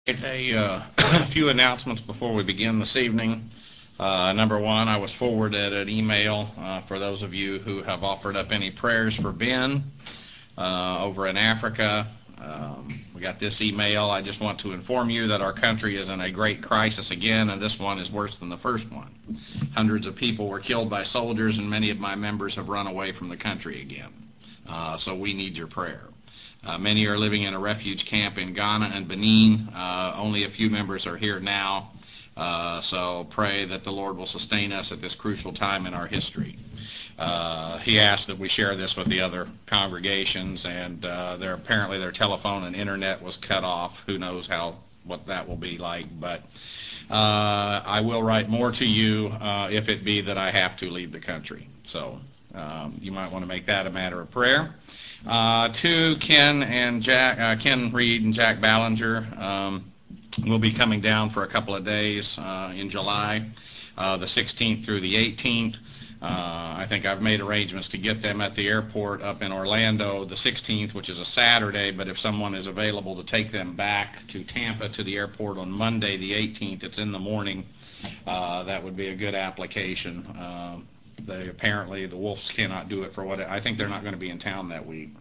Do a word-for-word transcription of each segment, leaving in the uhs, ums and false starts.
A uh, few announcements before we begin this evening. Uh, number one, I was forwarded an email uh, for those of you who have offered up any prayers for Ben uh, over in Africa. Um, we got this email. I just want to inform you that our country is in a great crisis again, and this one is worse than the first one. Hundreds of people were killed by soldiers, and many of my members have run away from the country again. Uh, so we need your prayer. Uh, many are living in a refuge camp in Ghana and Benin. Uh, only a few members are here now. Uh, so pray that the Lord will sustain us at this crucial time in our history. Uh, he asked that we share this with the other congregations, and uh, their, apparently their telephone and internet was cut off. Who knows how what that will be like, but uh, I will write more to you uh, if it be that I have to leave the country. So um, you might want to make that a matter of prayer. Uh, two, Ken and Jack, uh, Ken Reed and Jack Ballinger um, will be coming down for a couple of days uh, in July, uh, the sixteenth through the eighteenth. Uh, I think I've made arrangements to get them at the airport up in Orlando the sixteenth, which is a Saturday, but if someone is available to take them back to Tampa to the airport on Monday the eighteenth, it's in the morning, uh, that would be a good application. Uh, They apparently the Wolves cannot do it for what I think they're not going to be in town that week.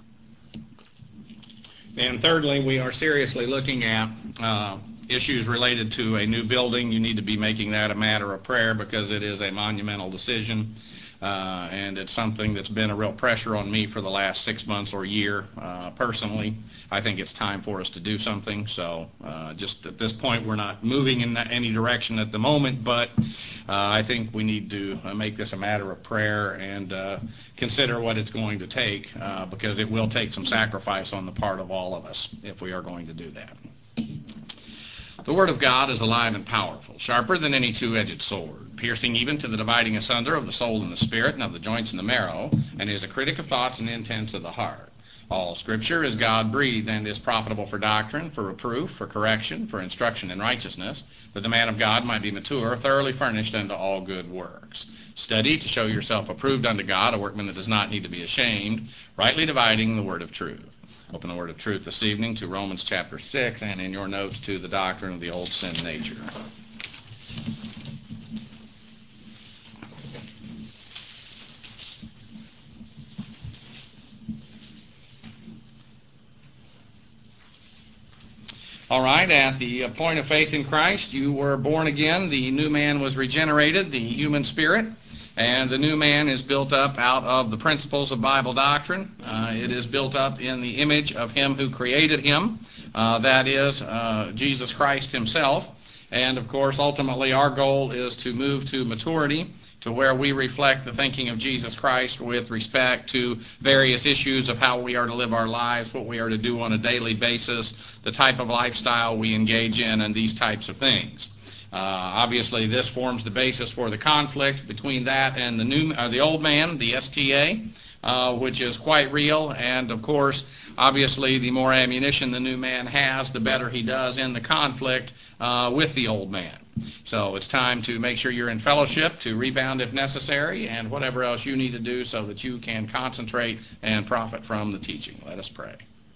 And thirdly, we are seriously looking at uh, issues related to a new building. You need to be making that a matter of prayer because it is a monumental decision. Uh, and it's something that's been a real pressure on me for the last six months or year. Uh, personally, I think it's time for us to do something. So uh, just at this point, we're not moving in any direction at the moment, but uh, I think we need to uh, make this a matter of prayer and uh, consider what it's going to take uh, because it will take some sacrifice on the part of all of us if we are going to do that. The Word of God is alive and powerful, sharper than any two-edged sword, piercing even to the dividing asunder of the soul and the spirit and of the joints and the marrow, and is a critic of thoughts and intents of the heart. All Scripture is God-breathed and is profitable for doctrine, for reproof, for correction, for instruction in righteousness, that the man of God might be mature, thoroughly furnished unto all good works. Study to show yourself approved unto God, a workman that does not need to be ashamed, rightly dividing the word of truth. Open the word of truth this evening to Romans chapter six, and in your notes to the doctrine of the old sin nature. All right, at the point of faith in Christ, you were born again. The new man was regenerated, the human spirit. And the new man is built up out of the principles of Bible doctrine. Uh, it is built up in the image of him who created him, uh, that is, uh, Jesus Christ himself. And, of course, ultimately our goal is to move to maturity, to where we reflect the thinking of Jesus Christ with respect to various issues of how we are to live our lives, what we are to do on a daily basis, the type of lifestyle we engage in, and these types of things. Uh, obviously, this forms the basis for the conflict between that and the new, uh, the old man, the S T A, uh, which is quite real. And of course, obviously, the more ammunition the new man has, the better he does in the conflict uh, with the old man. So it's time to make sure you're in fellowship, to rebound if necessary, and whatever else you need to do so that you can concentrate and profit from the teaching. Let us pray.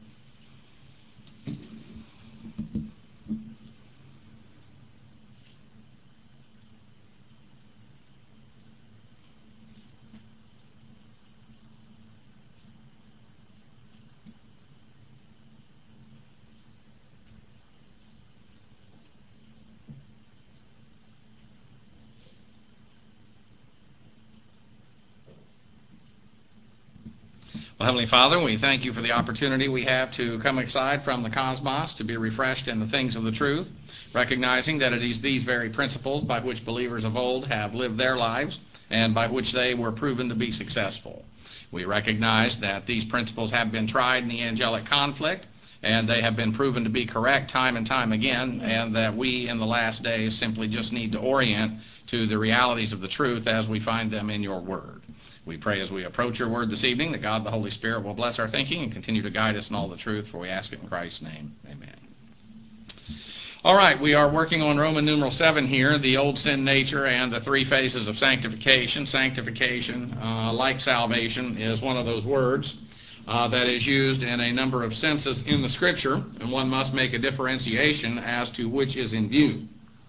Well, Heavenly Father, we thank you for the opportunity we have to come aside from the cosmos to be refreshed in the things of the truth, recognizing that it is these very principles by which believers of old have lived their lives and by which they were proven to be successful. We recognize that these principles have been tried in the angelic conflict, and they have been proven to be correct time and time again, and that we in the last days simply just need to orient to the realities of the truth as we find them in your word. We pray as we approach your word this evening that God the Holy Spirit will bless our thinking and continue to guide us in all the truth, for we ask it in Christ's name. Amen. All right, we are working on Roman numeral seven here, the old sin nature and the three phases of sanctification. Sanctification, uh, like salvation, is one of those words uh, that is used in a number of senses in the Scripture, and one must make a differentiation as to which is in view.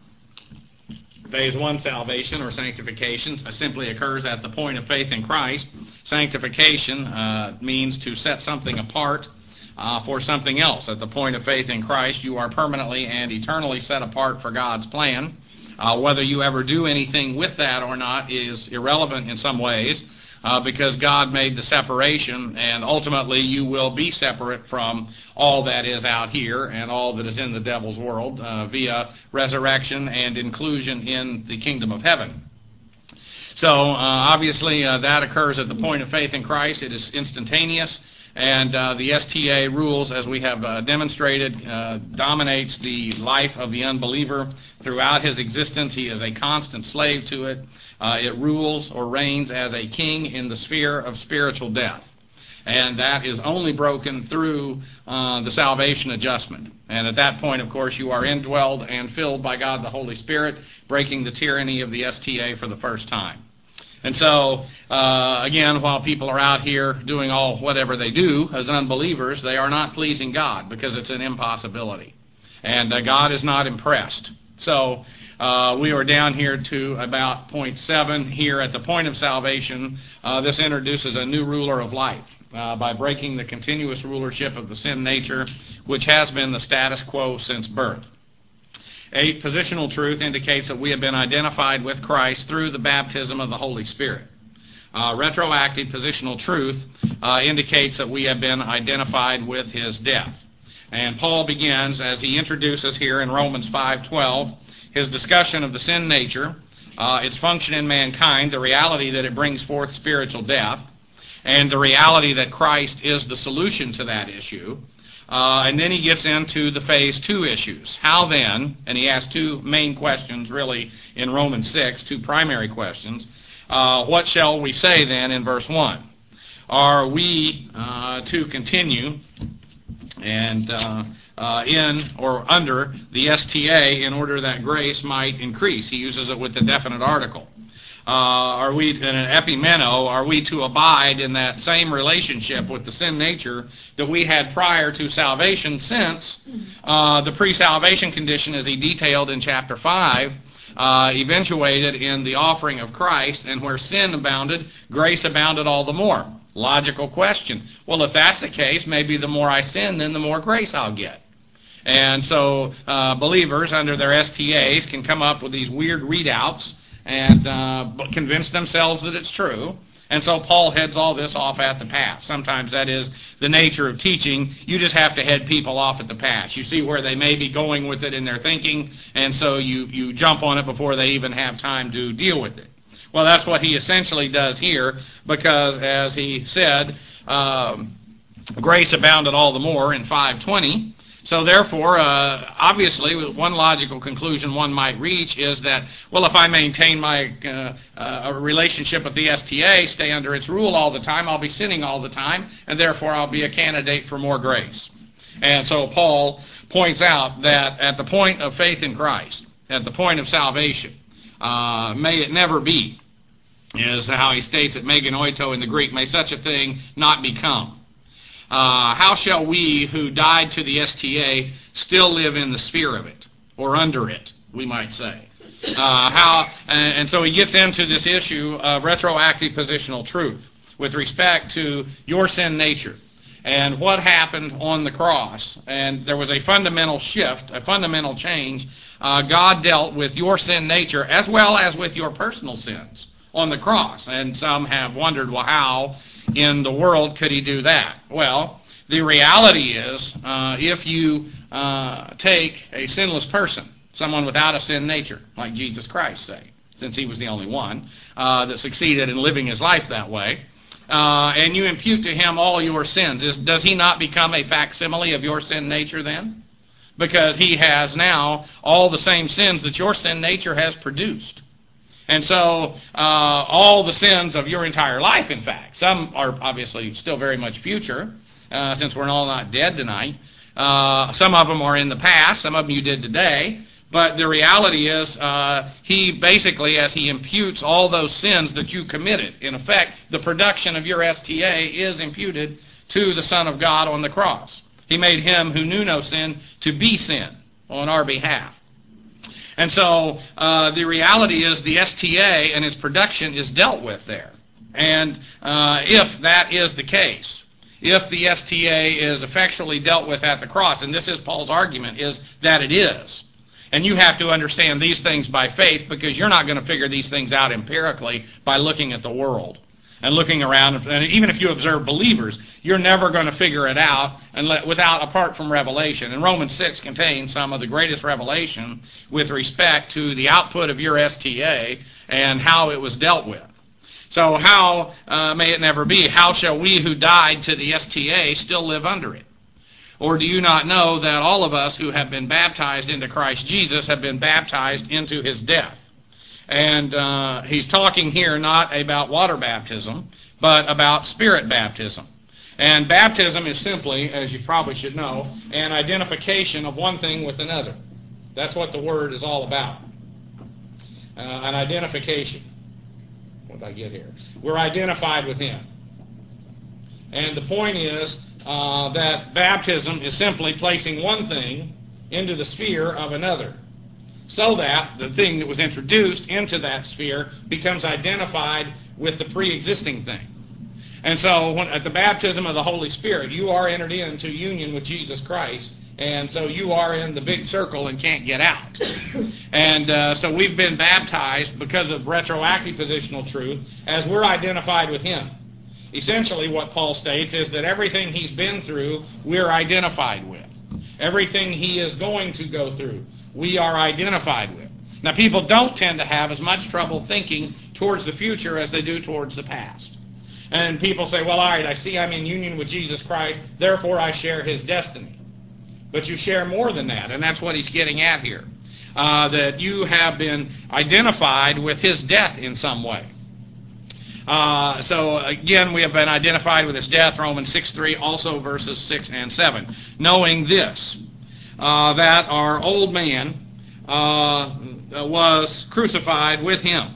Phase one salvation or sanctification simply occurs at the point of faith in Christ. Sanctification uh, means to set something apart uh, for something else. At the point of faith in Christ, you are permanently and eternally set apart for God's plan. Uh, whether you ever do anything with that or not is irrelevant in some ways, uh, because God made the separation, and ultimately you will be separate from all that is out here and all that is in the devil's world uh, via resurrection and inclusion in the kingdom of heaven. So uh, obviously uh, that occurs at the point of faith in Christ. It is instantaneous. And uh, the S T A rules, as we have uh, demonstrated, uh, dominates the life of the unbeliever throughout his existence. He is a constant slave to it. Uh, it rules or reigns as a king in the sphere of spiritual death. And that is only broken through uh, the salvation adjustment. And at that point, of course, you are indwelled and filled by God the Holy Spirit, breaking the tyranny of the S T A for the first time. And so, uh, again, while people are out here doing all whatever they do as unbelievers, they are not pleasing God because it's an impossibility. And uh, God is not impressed. So uh, we are down here to about point seven here at the point of salvation. Uh, this introduces a new ruler of life uh, by breaking the continuous rulership of the sin nature, which has been the status quo since birth. Eight, positional truth indicates that we have been identified with Christ through the baptism of the Holy Spirit. Uh, retroactive positional truth uh, indicates that we have been identified with his death. And Paul begins, as he introduces here in Romans five twelve, his discussion of the sin nature, uh, its function in mankind, the reality that it brings forth spiritual death, and the reality that Christ is the solution to that issue. Uh, and then he gets into the phase two issues. How then, and he asks two main questions really in Romans six, two primary questions. Uh, what shall we say then in verse one? Are we uh, to continue and uh, uh, in or under the S T A in order that grace might increase? He uses it with the definite article. Uh, are we, in an epimeno, are we to abide in that same relationship with the sin nature that we had prior to salvation, since uh, the pre-salvation condition, as he detailed in chapter five, uh, eventuated in the offering of Christ, and where sin abounded, grace abounded all the more? Logical question. Well, if that's the case, maybe the more I sin, then the more grace I'll get. And so uh, believers under their S T As can come up with these weird readouts and uh, convince themselves that it's true. And so Paul heads all this off at the pass. Sometimes that is the nature of teaching. You just have to head people off at the pass. You see where they may be going with it in their thinking, and so you, you jump on it before they even have time to deal with it. Well, that's what he essentially does here, because as he said, um, grace abounded all the more in five twenty. So therefore, uh, obviously, one logical conclusion one might reach is that, well, if I maintain my uh, uh, relationship with the S T A, stay under its rule all the time, I'll be sinning all the time, and therefore I'll be a candidate for more grace. And so Paul points out that at the point of faith in Christ, at the point of salvation, uh, may it never be, is how he states it, meganoito in the Greek, may such a thing not become. Uh, how shall we who died to the S T A still live in the sphere of it, or under it, we might say? Uh, how, and, and so he gets into this issue of retroactive positional truth with respect to your sin nature and what happened on the cross. And there was a fundamental shift, a fundamental change. Uh, God dealt with your sin nature as well as with your personal sins on the cross. And some have wondered, well, how in the world could he do that? Well, the reality is, uh, if you uh, take a sinless person, someone without a sin nature, like Jesus Christ, say, since he was the only one uh, that succeeded in living his life that way, uh, and you impute to him all your sins, is, does he not become a facsimile of your sin nature then? Because he has now all the same sins that your sin nature has produced. And so uh, all the sins of your entire life, in fact, some are obviously still very much future, uh, since we're all not dead tonight. Uh, some of them are in the past, some of them you did today. But the reality is, uh, he basically, as he imputes all those sins that you committed, in effect, the production of your S T A is imputed to the Son of God on the cross. He made him who knew no sin to be sin on our behalf. And so uh, the reality is the S T A and its production is dealt with there. And uh, if that is the case, if the S T A is effectually dealt with at the cross, and this is Paul's argument, is that it is. And you have to understand these things by faith, because you're not going to figure these things out empirically by looking at the world and looking around. And even if you observe believers, you're never going to figure it out unless, without apart from revelation. And Romans six contains some of the greatest revelation with respect to the output of your S T A and how it was dealt with. So how uh, may it never be? How shall we who died to the S T A still live under it? Or do you not know that all of us who have been baptized into Christ Jesus have been baptized into his death? And uh, he's talking here not about water baptism, but about spirit baptism. And baptism is simply, as you probably should know, an identification of one thing with another. That's what the word is all about. Uh, an identification. What did I get here? We're identified with him. And the point is uh, that baptism is simply placing one thing into the sphere of another, so that the thing that was introduced into that sphere becomes identified with the pre-existing thing. And so when, at the baptism of the Holy Spirit, you are entered into union with Jesus Christ, and so you are in the big circle and can't get out. And uh, so we've been baptized because of retroactive positional truth as we're identified with him. Essentially what Paul states is that everything he's been through, we're identified with. Everything he is going to go through, we are identified with. Now, people don't tend to have as much trouble thinking towards the future as they do towards the past. And people say, well, all right, I see I'm in union with Jesus Christ, therefore I share his destiny. But you share more than that, and that's what he's getting at here. Uh, that you have been identified with his death in some way. Uh, so, again, we have been identified with his death, Romans six three, also verses six and seven. Knowing this, uh, that our old man uh, was crucified with him.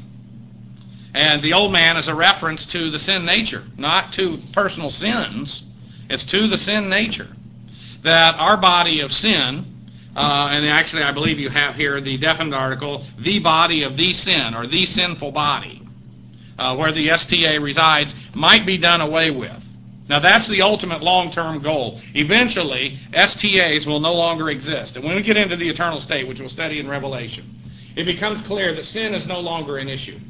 And the old man is a reference to the sin nature, not to personal sins. It's to the sin nature. That our body of sin, uh, and actually I believe you have here the definite article, the body of the sin, or the sinful body, uh, where the S T A resides, might be done away with. Now that's the ultimate long-term goal. Eventually, S T As will no longer exist. And when we get into the eternal state, which we'll study in Revelation, it becomes clear that sin is no longer an issue.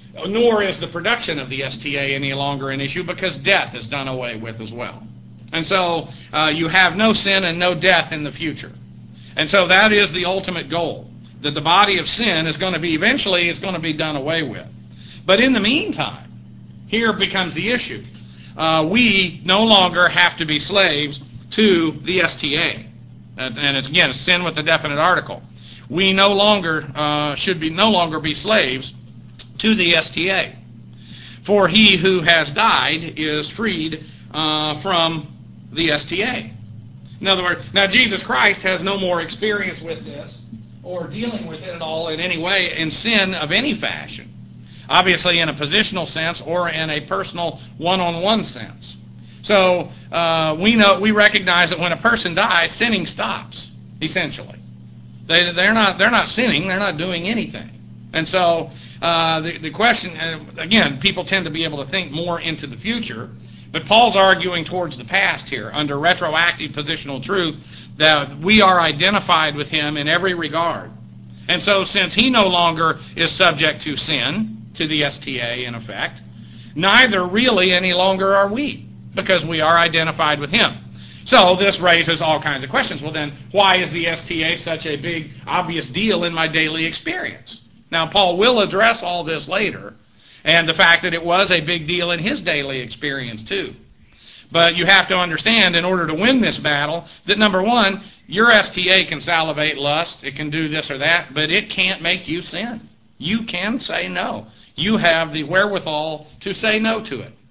Nor is the production of the S T A any longer an issue, because death is done away with as well. And so uh, you have no sin and no death in the future. And so that is the ultimate goal, that the body of sin is going to be, eventually is going to be done away with. But in the meantime, here becomes the issue. Uh, we no longer have to be slaves to the S T A. And, and it's, again, it's sin with a definite article. We no longer uh, should be no longer be slaves to the S T A. For he who has died is freed uh, from the S T A. In other words, now Jesus Christ has no more experience with this or dealing with it at all in any way in sin of any fashion. Obviously in a positional sense or in a personal one-on-one sense. So uh, we know, we recognize that when a person dies, sinning stops, essentially. They, they're not, they're not sinning, they're not doing anything. And so uh, the, the question, and again, people tend to be able to think more into the future, but Paul's arguing towards the past here under retroactive positional truth that we are identified with him in every regard. And so since he no longer is subject to sin, to the S T A in effect, neither really any longer are we, because we are identified with him. So this raises all kinds of questions. Well then, why is the S T A such a big, obvious deal in my daily experience? Now Paul will address all this later, and the fact that it was a big deal in his daily experience too. But you have to understand, in order to win this battle, that number one, your S T A can salivate lust, it can do this or that, but it can't make you sin. You can say no. You have the wherewithal to say no to it.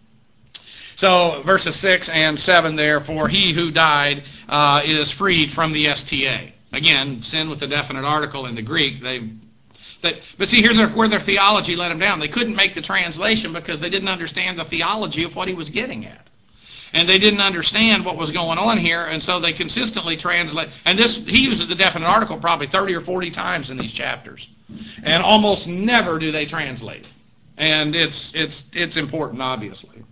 So verses six and seven there, for he who died uh, is freed from the S T A. Again, sin with the definite article in the Greek. They, they, but see, here's where their theology let them down. They couldn't make the translation because they didn't understand the theology of what he was getting at. and they didn't understand what was going on here, and so they consistently translate. And this, he uses the definite article probably thirty or forty times in these chapters, and almost never do they translate it. And it's it's it's important, obviously.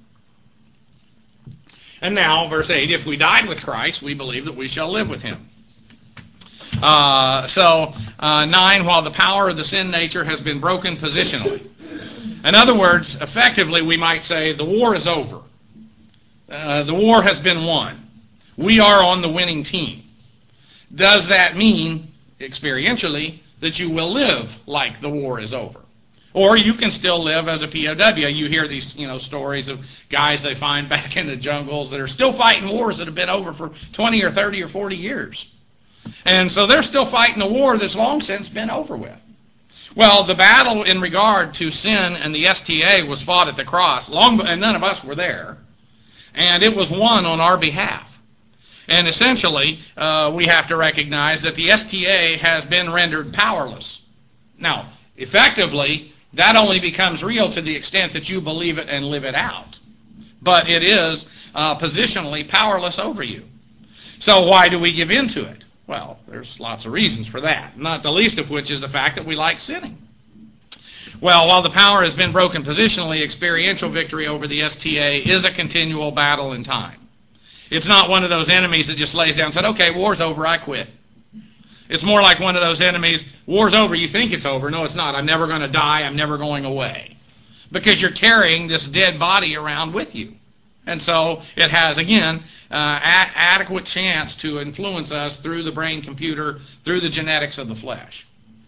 And now, verse eight, if we died with Christ, we believe that we shall live with him. Uh, so, uh, nine, while the power of the sin nature has been broken positionally. In other words, effectively, we might say the war is over. Uh, the war has been won. We are on the winning team. Does that mean, experientially, that you will live like the war is over? Or you can still live as a P O W. You hear these, you know, stories of guys they find back in the jungles that are still fighting wars that have been over for twenty or thirty or forty years. And so they're still fighting a war that's long since been over with. Well, the battle in regard to sin and the S T A was fought at the cross, long, and none of us were there. And it was won on our behalf. And essentially, uh, we have to recognize that the S T A has been rendered powerless. Now, effectively, that only becomes real to the extent that you believe it and live it out. But it is uh, positionally powerless over you. So why do we give in to it? Well, there's lots of reasons for that, not the least of which is the fact that we like sinning. Well, while the power has been broken positionally, experiential victory over the S T A is a continual battle in time. It's not one of those enemies that just lays down and said, okay, war's over, I quit. It's more like one of those enemies, war's over, you think it's over. No, it's not. I'm never going to die. I'm never going away. Because you're carrying this dead body around with you. And so it has, again, uh, a- adequate chance to influence us through the brain computer, through the genetics of the flesh.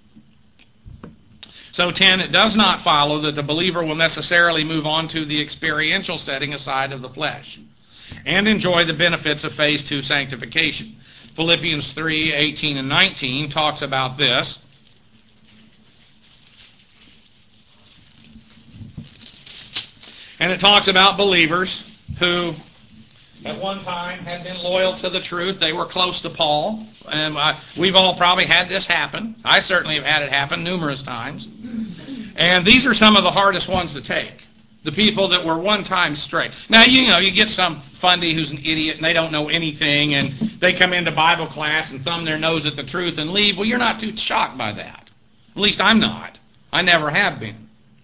So ten, it does not follow that the believer will necessarily move on to the experiential setting aside of the flesh and enjoy the benefits of phase two sanctification. Philippians three, eighteen and nineteen talks about this. And it talks about believers who at one time had been loyal to the truth. They were close to Paul. And uh, we've all probably had this happen. I certainly have had it happen numerous times. And these are some of the hardest ones to take. The people that were one time straight. Now, you know, you get some fundy who's an idiot and they don't know anything and they come into Bible class and thumb their nose at the truth and leave. Well, you're not too shocked by that. At least I'm not. I never have been.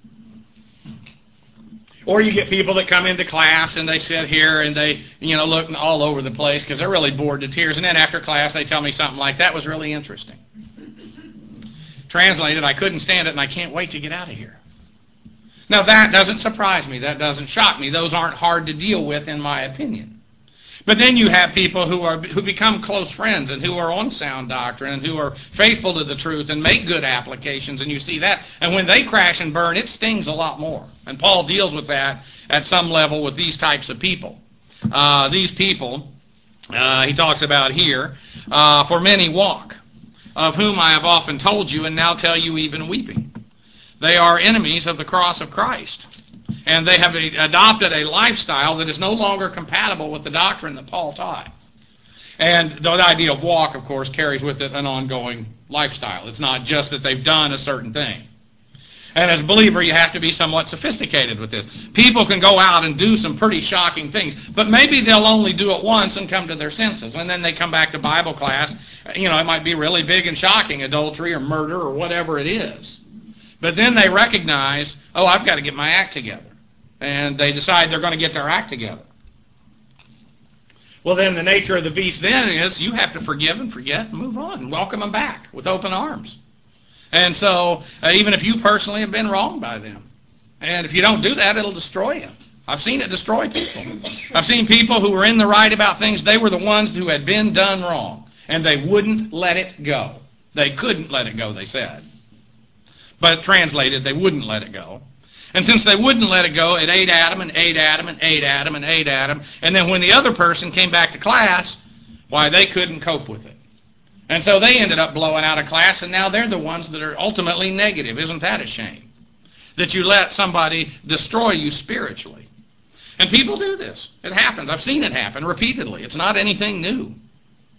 Or you get people that come into class and they sit here and they, you know, look all over the place because they're really bored to tears. And then after class they tell me something like, that was really interesting. Translated, I couldn't stand it and I can't wait to get out of here. Now that doesn't surprise me. That doesn't shock me. Those aren't hard to deal with in my opinion. But then you have people who are who become close friends and who are on sound doctrine and who are faithful to the truth and make good applications, and you see that. And when they crash and burn, it stings a lot more. And Paul deals with that at some level with these types of people. Uh, these people, uh, he talks about here, uh, for many walk, of whom I have often told you and now tell you even weeping. They are enemies of the cross of Christ. And they have adopted a lifestyle that is no longer compatible with the doctrine that Paul taught. And the idea of walk, of course, carries with it an ongoing lifestyle. It's not just that they've done a certain thing. And as a believer, you have to be somewhat sophisticated with this. People can go out and do some pretty shocking things, but maybe they'll only do it once and come to their senses. And then they come back to Bible class. You know, it might be really big and shocking, adultery or murder or whatever it is. But then they recognize, oh, I've got to get my act together. And they decide they're going to get their act together. Well, then the nature of the beast then is you have to forgive and forget and move on and welcome them back with open arms. And so uh, even if you personally have been wronged by them, and if you don't do that, it'll destroy you. I've seen it destroy people. I've seen people who were in the right about things. They were the ones who had been done wrong, and they wouldn't let it go. They couldn't let it go, they said. But translated, they wouldn't let it go. And since they wouldn't let it go, it ate at them and ate at them and ate at them and ate at them. And then when the other person came back to class, why, they couldn't cope with it. And so they ended up blowing out of class, and now they're the ones that are ultimately negative. Isn't that a shame? That you let somebody destroy you spiritually. And people do this. It happens. I've seen it happen repeatedly. It's not anything new.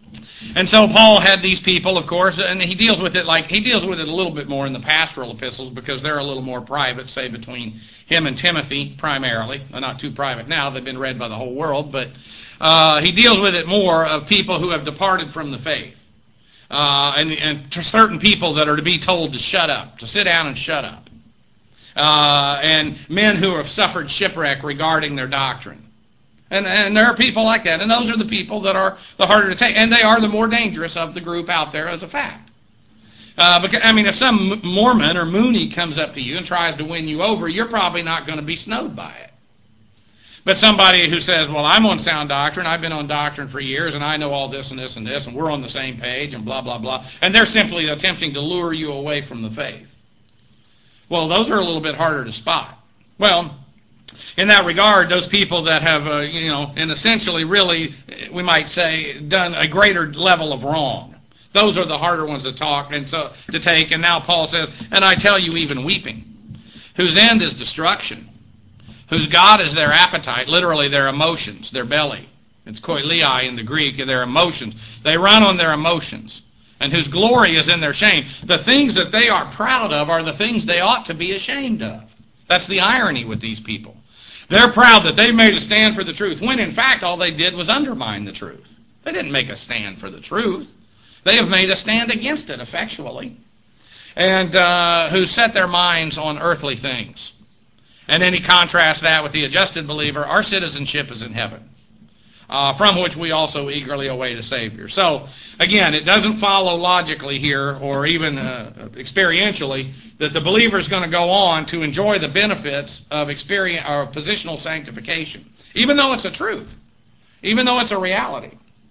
And so Paul had these people, of course, and he deals with it like he deals with it a little bit more in the pastoral epistles because they're a little more private, say between him and Timothy primarily. They're not too private now; they've been read by the whole world. But uh, he deals with it more of people who have departed from the faith, uh, and, and to certain people that are to be told to shut up, to sit down and shut up, uh, and men who have suffered shipwreck regarding their doctrine. And, and there are people like that, and those are the people that are the harder to take, and they are the more dangerous of the group out there as a fact. Uh, because, I mean, if some Mormon or Mooney comes up to you and tries to win you over, you're probably not going to be snowed by it. But somebody who says, well, I'm on sound doctrine, I've been on doctrine for years, and I know all this and this and this, and we're on the same page, and blah, blah, blah, and they're simply attempting to lure you away from the faith. Well, those are a little bit harder to spot. Well, in that regard, those people that have, uh, you know, and essentially really, we might say, done a greater level of wrong, those are the harder ones to talk and so to take. And now Paul says, and I tell you, even weeping, whose end is destruction, whose God is their appetite, literally their emotions, their belly. It's koileai in the Greek, their emotions. They run on their emotions, and whose glory is in their shame. The things that they are proud of are the things they ought to be ashamed of. That's the irony with these people. They're proud that they made a stand for the truth, when in fact all they did was undermine the truth. They didn't make a stand for the truth. They have made a stand against it effectually. And uh, who set their minds on earthly things. And then he contrasts that with the adjusted believer. Our citizenship is in heaven, uh, from which we also eagerly await a Savior. So, again, it doesn't follow logically here, or even uh, experientially, that the believer is going to go on to enjoy the benefits of experience or positional sanctification, even though it's a truth, even though it's a reality.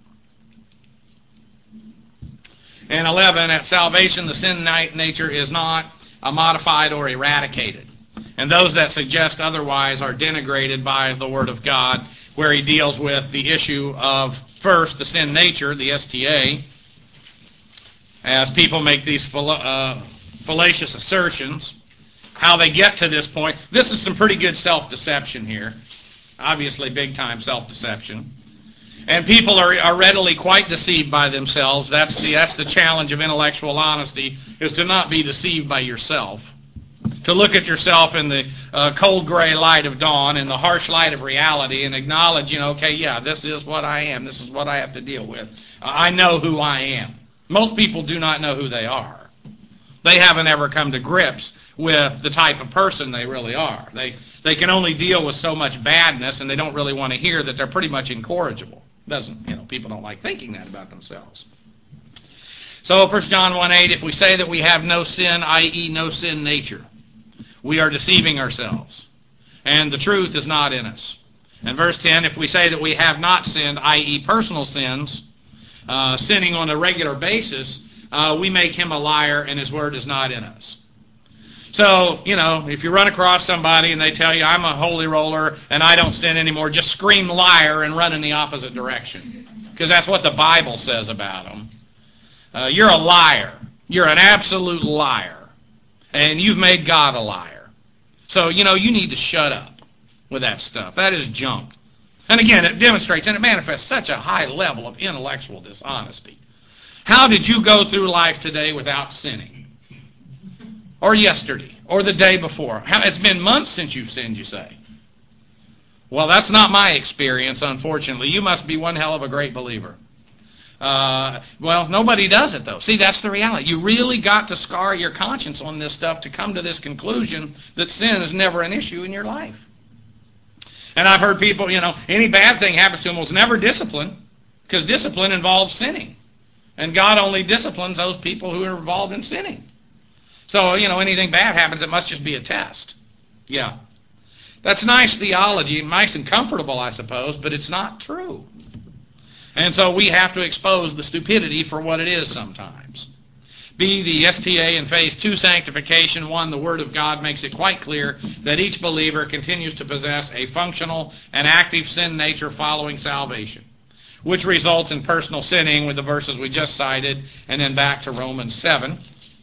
And eleven, at salvation, the sin nature is not uh, modified or eradicated. And those that suggest otherwise are denigrated by the Word of God, where he deals with the issue of, first, the sin nature, the S T A, as people make these uh, fallacious assertions, how they get to this point. This is some pretty good self-deception here. Obviously, big-time self-deception. And people are, are readily quite deceived by themselves. That's the, that's the challenge of intellectual honesty, is to not be deceived by yourself. To look at yourself in the uh, cold gray light of dawn, in the harsh light of reality, and acknowledge, you know, okay, yeah, this is what I am. This is what I have to deal with. Uh, I know who I am. Most people do not know who they are. They haven't ever come to grips with the type of person they really are. They, they can only deal with so much badness, and they don't really want to hear that they're pretty much incorrigible. Doesn't, you know, people don't like thinking that about themselves. So First John one eight, if we say that we have no sin, that is no sin nature, we are deceiving ourselves, and the truth is not in us. And verse ten, if we say that we have not sinned, that is personal sins, uh, sinning on a regular basis, uh, we make him a liar, and his word is not in us. So, you know, if you run across somebody and they tell you, I'm a holy roller and I don't sin anymore, just scream liar and run in the opposite direction. Because that's what the Bible says about them. Uh, you're a liar. You're an absolute liar. And you've made God a liar. So, you know, you need to shut up with that stuff. That is junk. And again, it demonstrates and it manifests such a high level of intellectual dishonesty. How did you go through life today without sinning? Or yesterday, or the day before? How, it's been months since you've sinned, you say. Well, that's not my experience, unfortunately. You must be one hell of a great believer. Uh, well, nobody does it, though. See, that's the reality. You really got to scar your conscience on this stuff to come to this conclusion that sin is never an issue in your life. And I've heard people, you know, any bad thing happens to them was never discipline, because discipline involves sinning. And God only disciplines those people who are involved in sinning. So, you know, anything bad happens, it must just be a test. Yeah. That's nice theology, nice and comfortable, I suppose, but it's not true. And so we have to expose the stupidity for what it is sometimes. B, the S T A in phase two sanctification. One, the Word of God makes it quite clear that each believer continues to possess a functional and active sin nature following salvation, which results in personal sinning with the verses we just cited, and then back to Romans seven.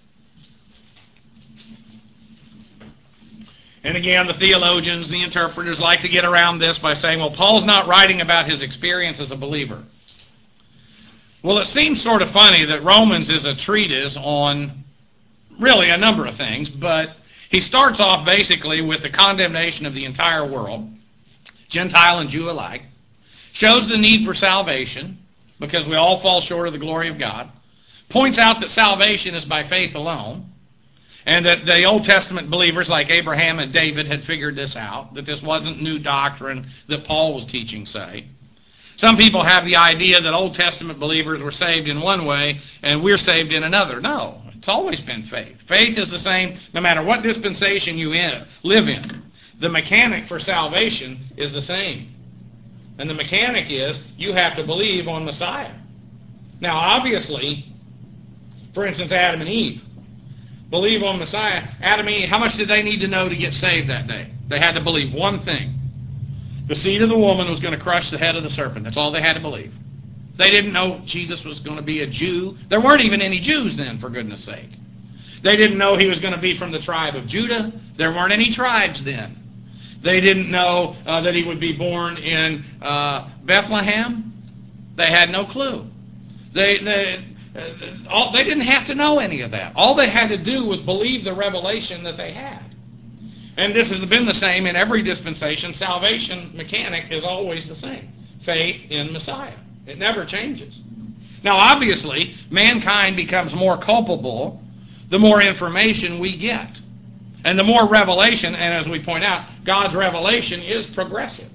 And again, the theologians, the interpreters like to get around this by saying, well, Paul's not writing about his experience as a believer. Well, it seems sort of funny that Romans is a treatise on really a number of things, but he starts off basically with the condemnation of the entire world, Gentile and Jew alike, shows the need for salvation because we all fall short of the glory of God, points out that salvation is by faith alone, and that the Old Testament believers like Abraham and David had figured this out, that this wasn't new doctrine that Paul was teaching, say. Some people have the idea that Old Testament believers were saved in one way and we're saved in another. No, it's always been faith. Faith is the same no matter what dispensation you in, live in. The mechanic for salvation is the same. And the mechanic is you have to believe on Messiah. Now, obviously, for instance, Adam and Eve, believe on Messiah. Adam and Eve, how much did they need to know to get saved that day? They had to believe one thing. The seed of the woman was going to crush the head of the serpent. That's all they had to believe. They didn't know Jesus was going to be a Jew. There weren't even any Jews then, for goodness sake. They didn't know he was going to be from the tribe of Judah. There weren't any tribes then. They didn't know uh, that he would be born in uh, Bethlehem. They had no clue. They, they, uh, all, they didn't have to know any of that. All they had to do was believe the revelation that they had. And this has been the same in every dispensation. Salvation mechanic is always the same. Faith in Messiah. It never changes. Now, obviously, mankind becomes more culpable the more information we get. And the more revelation, and as we point out, God's revelation is progressive.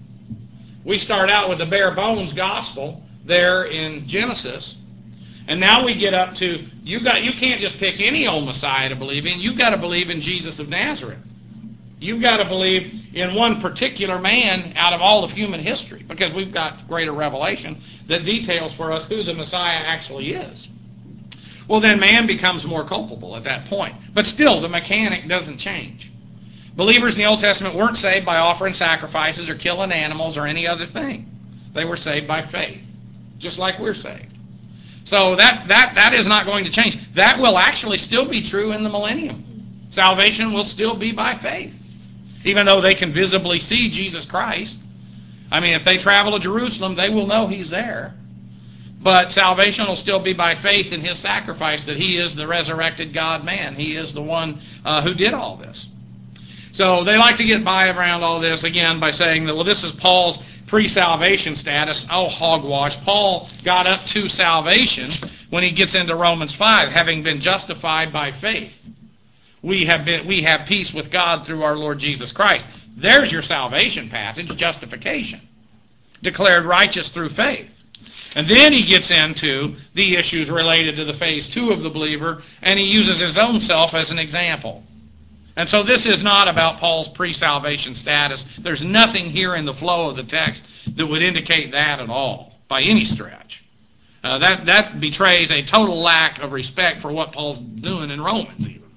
We start out with the bare bones gospel there in Genesis, and now we get up to, you got you can't just pick any old Messiah to believe in. You've got to believe in Jesus of Nazareth. You've got to believe in one particular man out of all of human history, because we've got greater revelation that details for us who the Messiah actually is. Well, then man becomes more culpable at that point. But still, the mechanic doesn't change. Believers in the Old Testament weren't saved by offering sacrifices or killing animals or any other thing. They were saved by faith, just like we're saved. So that, that, that is not going to change. That will actually still be true in the millennium. Salvation will still be by faith, even though they can visibly see Jesus Christ. I mean, if they travel to Jerusalem, they will know he's there. But salvation will still be by faith in his sacrifice, that he is the resurrected God-man. He is the one uh, who did all this. So they like to get by around all this, again, by saying that, well, this is Paul's pre-salvation status. Oh, hogwash. Paul got up to salvation when he gets into Romans five, having been justified by faith. We have been, we have peace with God through our Lord Jesus Christ. There's your salvation passage, justification. Declared righteous through faith. And then he gets into the issues related to the phase two of the believer, and he uses his own self as an example. And so this is not about Paul's pre-salvation status. There's nothing here in the flow of the text that would indicate that at all, by any stretch. Uh, that, that betrays a total lack of respect for what Paul's doing in Romans even.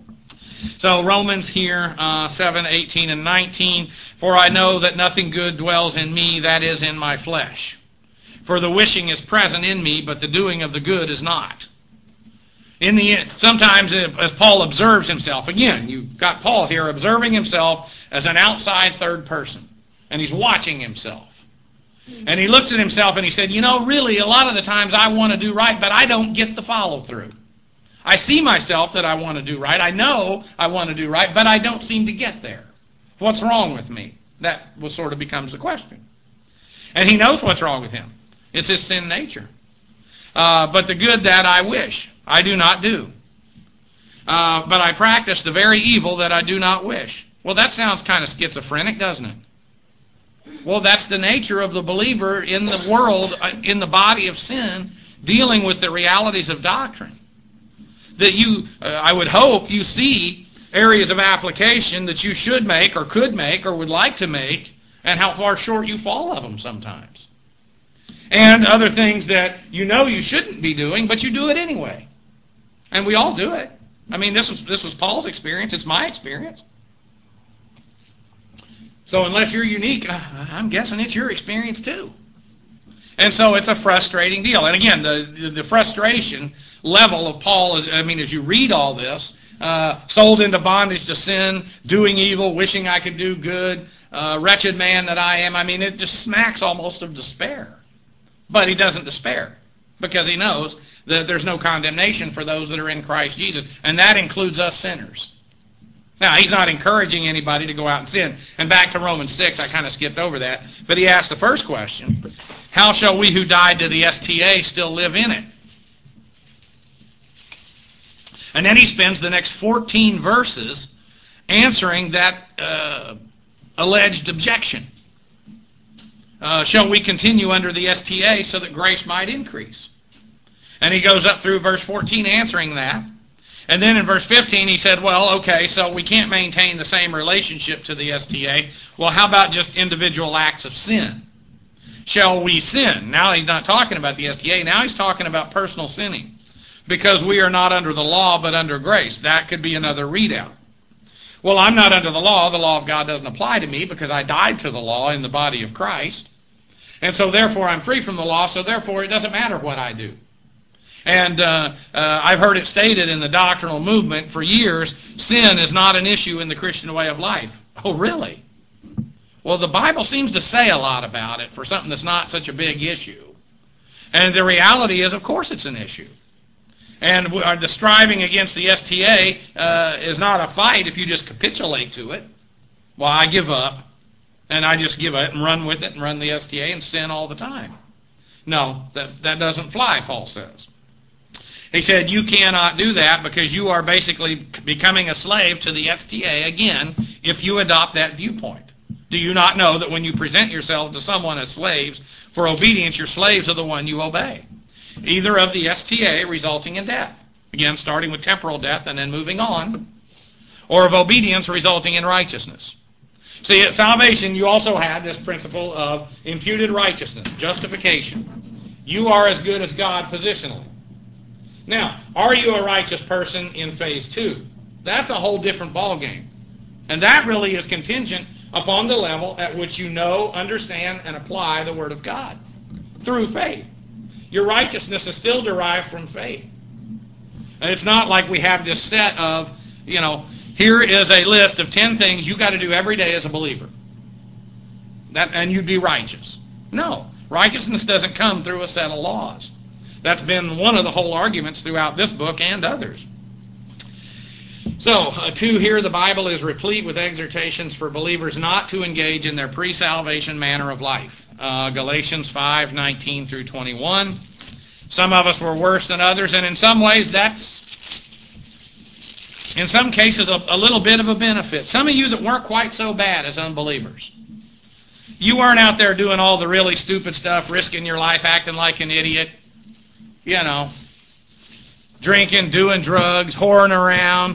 So Romans here, uh, seven, eighteen, and nineteen, for I know that nothing good dwells in me, that is in my flesh. For the wishing is present in me, but the doing of the good is not. In the end, sometimes as Paul observes himself, again, you've got Paul here observing himself as an outside third person, and he's watching himself. And he looks at himself and he said, you know, really, a lot of the times I want to do right, but I don't get the follow-through. I see myself that I want to do right. I know I want to do right, but I don't seem to get there. What's wrong with me? That was sort of becomes the question. And he knows what's wrong with him. It's his sin nature. Uh, but the good that I wish, I do not do. Uh, but I practice the very evil that I do not wish. Well, that sounds kind of schizophrenic, doesn't it? Well, that's the nature of the believer in the world, in the body of sin, dealing with the realities of doctrine. That you, uh, I would hope you see areas of application that you should make or could make or would like to make, and how far short you fall of them sometimes. And other things that you know you shouldn't be doing, but you do it anyway. And we all do it. I mean, this was, this was Paul's experience. It's my experience. So unless you're unique, I'm guessing it's your experience too. And so it's a frustrating deal. And again, the, the frustration level of Paul, is, I mean, as you read all this, uh, sold into bondage to sin, doing evil, wishing I could do good, uh, wretched man that I am. I mean, it just smacks almost of despair. But he doesn't despair, because he knows that there's no condemnation for those that are in Christ Jesus, and that includes us sinners. Now, he's not encouraging anybody to go out and sin. And back to Romans six, I kind of skipped over that, but he asked the first question, how shall we who died to the S T A still live in it? And then he spends the next fourteen verses answering that uh, alleged objection. Uh, shall we continue under the S T A so that grace might increase? And he goes up through verse fourteen answering that. And then in verse fifteen he said, well, okay, so we can't maintain the same relationship to the S T A. Well, how about just individual acts of sin? Shall we sin? Now he's not talking about the S T A. Now he's talking about personal sinning. Because we are not under the law but under grace. That could be another readout. Well, I'm not under the law. The law of God doesn't apply to me because I died to the law in the body of Christ. And so therefore I'm free from the law, so therefore it doesn't matter what I do. And uh, uh, I've heard it stated in the doctrinal movement for years, sin is not an issue in the Christian way of life. Oh, really? Well, the Bible seems to say a lot about it for something that's not such a big issue. And the reality is, of course, it's an issue. And the striving against the S T A uh, is not a fight if you just capitulate to it. Well, I give up, and I just give it and run with it and run the S T A and sin all the time. No, that, that doesn't fly, Paul says. He said, you cannot do that because you are basically becoming a slave to the S T A again if you adopt that viewpoint. Do you not know that when you present yourself to someone as slaves for obedience, you're slaves of the one you obey? Either of the S T A resulting in death, again starting with temporal death and then moving on, or of obedience resulting in righteousness. See, at salvation you also have this principle of imputed righteousness, justification. You are as good as God positionally. Now, are you a righteous person in phase two? That's a whole different ballgame. And that really is contingent upon the level at which you know, understand, and apply the Word of God through faith. Your righteousness is still derived from faith. And it's not like we have this set of, you know, here is a list of ten things you got to do every day as a believer. That, and you'd be righteous. No, righteousness doesn't come through a set of laws. That's been one of the whole arguments throughout this book and others. So, uh, two, here the Bible is replete with exhortations for believers not to engage in their pre-salvation manner of life. Uh, Galatians five, nineteen through twenty-one. Some of us were worse than others, and in some ways that's, in some cases, a, a little bit of a benefit. Some of you that weren't quite so bad as unbelievers. You weren't out there doing all the really stupid stuff, risking your life, acting like an idiot. You know, drinking, doing drugs, whoring around.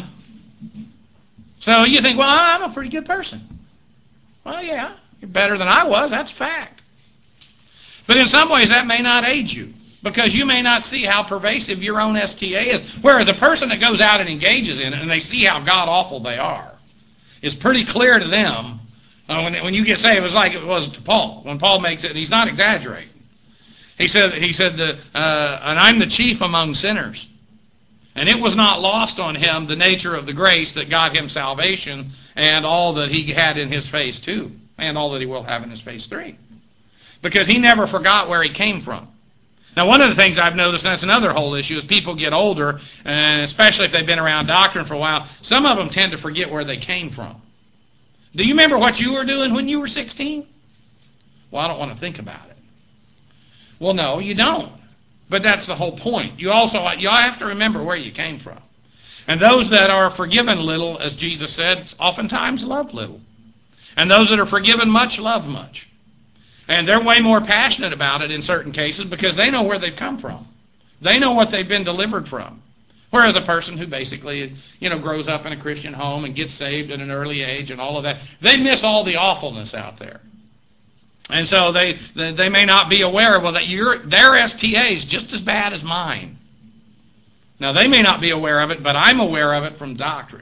So you think, well, I'm a pretty good person. Well, yeah, you're better than I was. That's a fact. But in some ways, that may not aid you because you may not see how pervasive your own S T A is. Whereas a person that goes out and engages in it and they see how god-awful they are, it's pretty clear to them. Uh, when, when you get saved, it was like it was to Paul. When Paul makes it, and he's not exaggerating. He said, he said, that, uh, and I'm the chief among sinners. And it was not lost on him the nature of the grace that got him salvation and all that he had in his phase two and all that he will have in his phase three. Because he never forgot where he came from. Now, one of the things I've noticed, and that's another whole issue, is people get older, and especially if they've been around doctrine for a while, some of them tend to forget where they came from. Do you remember what you were doing when you were sixteen? Well, I don't want to think about it. Well, no, you don't. But that's the whole point. You also you have to remember where you came from. And those that are forgiven little, as Jesus said, oftentimes love little. And those that are forgiven much, love much. And they're way more passionate about it in certain cases because they know where they've come from. They know what they've been delivered from. Whereas a person who basically, you know, grows up in a Christian home and gets saved at an early age and all of that, they miss all the awfulness out there. And so they they may not be aware of, well, that your, their S T A is just as bad as mine. Now, they may not be aware of it, but I'm aware of it from doctrine.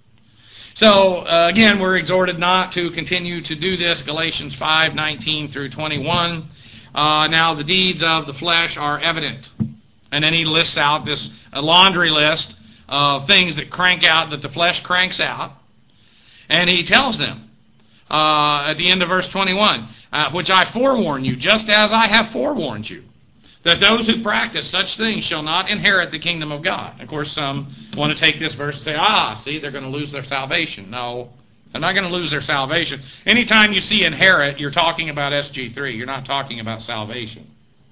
So, uh, again, we're exhorted not to continue to do this, Galatians five, nineteen through twenty-one. Uh, now, the deeds of the flesh are evident. And then he lists out this a laundry list of things that crank out, that the flesh cranks out. And he tells them uh, at the end of verse twenty-one, Uh, which I forewarn you, just as I have forewarned you, that those who practice such things shall not inherit the kingdom of God. Of course, some want to take this verse and say, ah, see, they're going to lose their salvation. No, they're not going to lose their salvation. Anytime you see inherit, you're talking about S G three. You're not talking about salvation.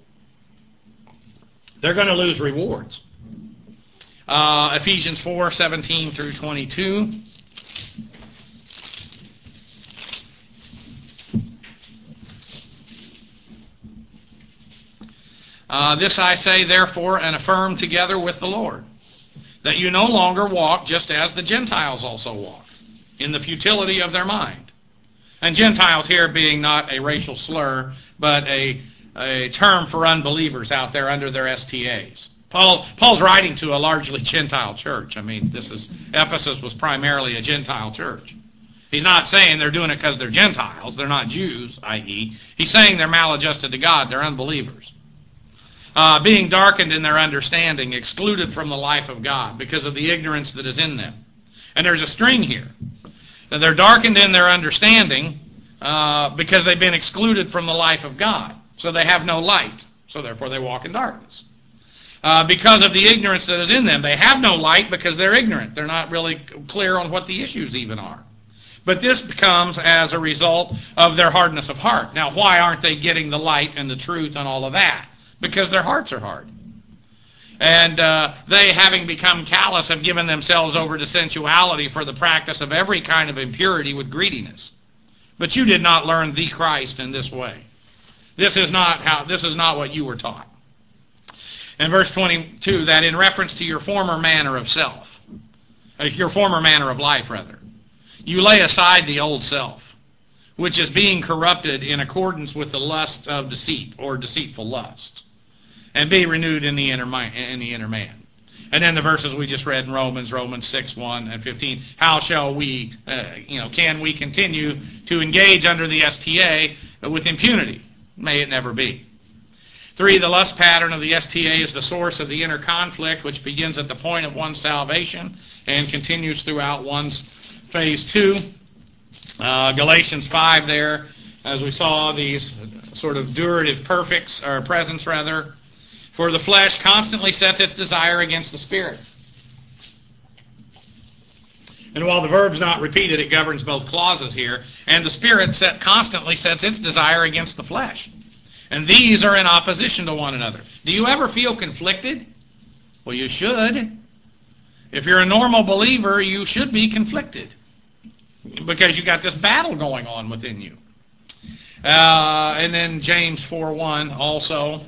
They're going to lose rewards. Uh, Ephesians four, seventeen through twenty-two. Uh, this I say, therefore, and affirm together with the Lord, that you no longer walk just as the Gentiles also walk, in the futility of their mind. And Gentiles here being not a racial slur, but a, a term for unbelievers out there under their S T As. Paul, Paul's writing to a largely Gentile church. I mean, this is Ephesus was primarily a Gentile church. He's not saying they're doing it because they're Gentiles. They're not Jews, that is. He's saying they're maladjusted to God. They're unbelievers. Uh, being darkened in their understanding, excluded from the life of God because of the ignorance that is in them. And there's a string here. They're darkened in their understanding uh, because they've been excluded from the life of God. So they have no light. So therefore they walk in darkness. Uh, because of the ignorance that is in them. They have no light because they're ignorant. They're not really clear on what the issues even are. But this comes as a result of their hardness of heart. Now, why aren't they getting the light and the truth and all of that? Because their hearts are hard. And uh, they, having become callous, have given themselves over to sensuality for the practice of every kind of impurity with greediness. But you did not learn the Christ in this way. This is not how. This is not what you were taught. In verse twenty-two, that in reference to your former manner of self, uh, your former manner of life, rather, you lay aside the old self, which is being corrupted in accordance with the lusts of deceit or deceitful lusts, and be renewed in the inner mind, in the inner man. And then the verses we just read in Romans, Romans six, one and fifteen. How shall we, uh, you know, can we continue to engage under the S T A with impunity? May it never be. Three, the lust pattern of the S T A is the source of the inner conflict, which begins at the point of one's salvation and continues throughout one's phase two. Uh, Galatians five there, as we saw, these sort of durative perfects, or presents rather. For the flesh constantly sets its desire against the spirit. And while the verb's not repeated, it governs both clauses here. And the spirit set, constantly sets its desire against the flesh. And these are in opposition to one another. Do you ever feel conflicted? Well, you should. If you're a normal believer, you should be conflicted, because you got this battle going on within you. Uh, and then James four one also,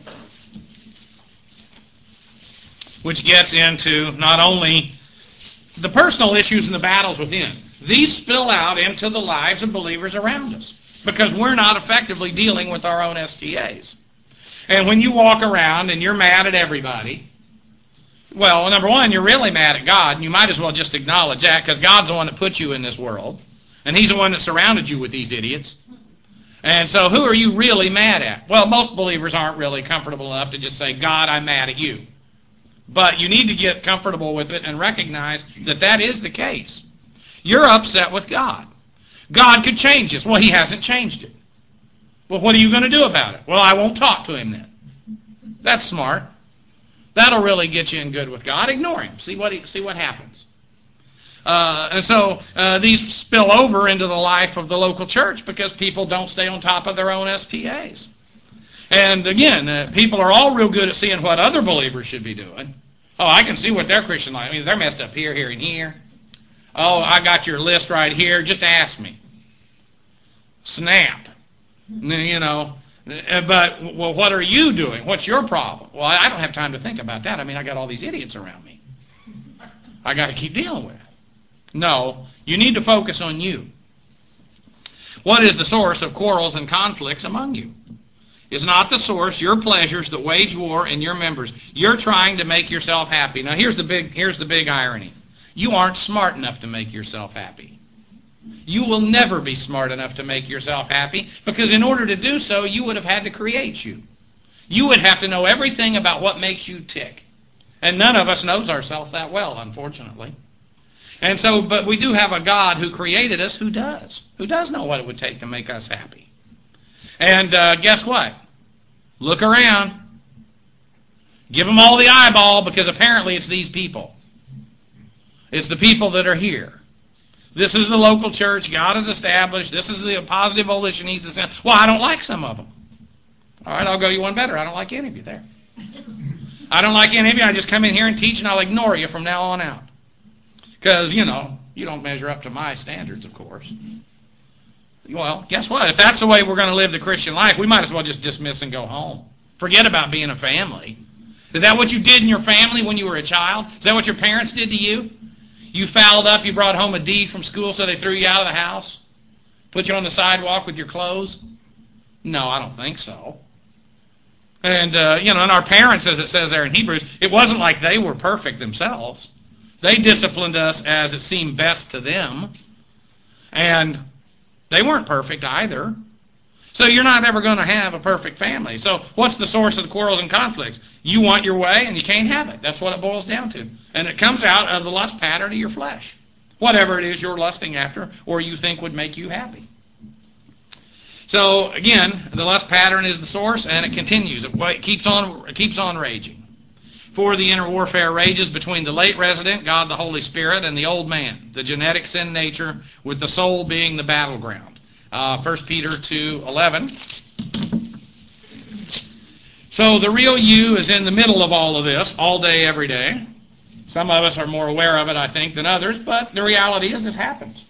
which gets into not only the personal issues and the battles within. These spill out into the lives of believers around us, because we're not effectively dealing with our own S T As. And when you walk around and you're mad at everybody, well, number one, you're really mad at God, and you might as well just acknowledge that, because God's the one that put you in this world, and He's the one that surrounded you with these idiots. And so who are you really mad at? Well, most believers aren't really comfortable enough to just say, God, I'm mad at you. But you need to get comfortable with it and recognize that that is the case. You're upset with God. God could change this. Well, He hasn't changed it. Well, what are you going to do about it? Well, I won't talk to Him then. That's smart. That'll really get you in good with God. Ignore Him. See what he, see what happens. Uh, and so uh, these spill over into the life of the local church, because people don't stay on top of their own S T As. And again, uh, people are all real good at seeing what other believers should be doing. Oh, I can see what their Christian life. I mean, they're messed up here, here, and here. Oh, I got your list right here. Just ask me. Snap. You know, but, well, what are you doing? What's your problem? Well, I don't have time to think about that. I mean, I got all these idiots around me I got to keep dealing with. No, you need to focus on you. What is the source of quarrels and conflicts among you? Is not the source your pleasures that wage war in your members? You're trying to make yourself happy. Now, here's the big, here's the big irony. You aren't smart enough to make yourself happy. You will never be smart enough to make yourself happy, because in order to do so, you would have had to create you. You would have to know everything about what makes you tick. And none of us knows ourselves that well, unfortunately. And so, but we do have a God who created us who does. Who does know what it would take to make us happy. And uh, guess what? Look around. Give them all the eyeball, because apparently it's these people. It's the people that are here. This is the local church God has established. This is the positive volition He's the send. Well, I don't like some of them. All right, I'll go you one better. I don't like any of you there. I don't like any of you. I just come in here and teach, and I'll ignore you from now on out. Because, you know, you don't measure up to my standards, of course. Well, guess what? If that's the way we're going to live the Christian life, we might as well just dismiss and go home. Forget about being a family. Is that what you did in your family when you were a child? Is that what your parents did to you? You fouled up, you brought home a D from school, so they threw you out of the house? Put you on the sidewalk with your clothes? No, I don't think so. And, uh, you know, and our parents, as it says there in Hebrews, it wasn't like they were perfect themselves. They disciplined us as it seemed best to them. And they weren't perfect either. So you're not ever going to have a perfect family. So what's the source of the quarrels and conflicts? You want your way and you can't have it. That's what it boils down to. And it comes out of the lust pattern of your flesh. Whatever it is you're lusting after or you think would make you happy. So again, the lust pattern is the source, and it continues. It keeps on, it keeps on raging. For the inner warfare rages between the late resident, God the Holy Spirit, and the old man, the genetic sin nature, with the soul being the battleground. Uh, First Peter two eleven. So the real you is in the middle of all of this, all day, every day. Some of us are more aware of it, I think, than others, but the reality is this happens.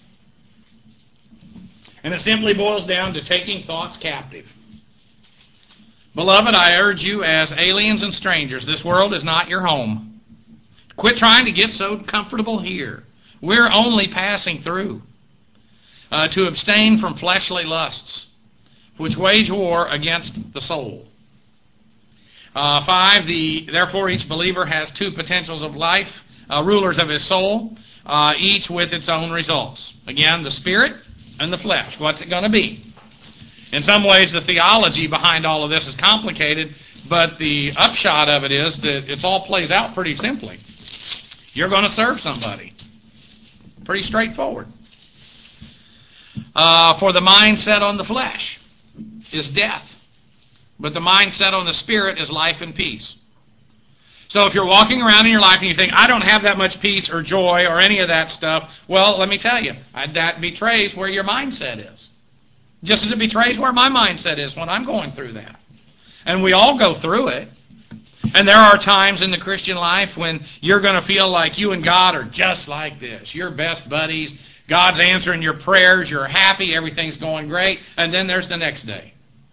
And it simply boils down to taking thoughts captive. Beloved, I urge you as aliens and strangers, this world is not your home. Quit trying to get so comfortable here. We're only passing through. Uh, to abstain from fleshly lusts, which wage war against the soul. Uh, five, the, therefore each believer has two potentials of life, uh, rulers of his soul, uh, each with its own results. Again, the spirit and the flesh. What's it going to be? In some ways, the theology behind all of this is complicated, but the upshot of it is that it all plays out pretty simply. You're going to serve somebody. Pretty straightforward. Uh, for the mindset on the flesh is death, but the mindset on the spirit is life and peace. So if you're walking around in your life and you think, I don't have that much peace or joy or any of that stuff, well, let me tell you, that betrays where your mindset is. Just as it betrays where my mindset is when I'm going through that. And we all go through it. And there are times in the Christian life when you're going to feel like you and God are just like this. You're best buddies. God's answering your prayers. You're happy. Everything's going great. And then there's the next day.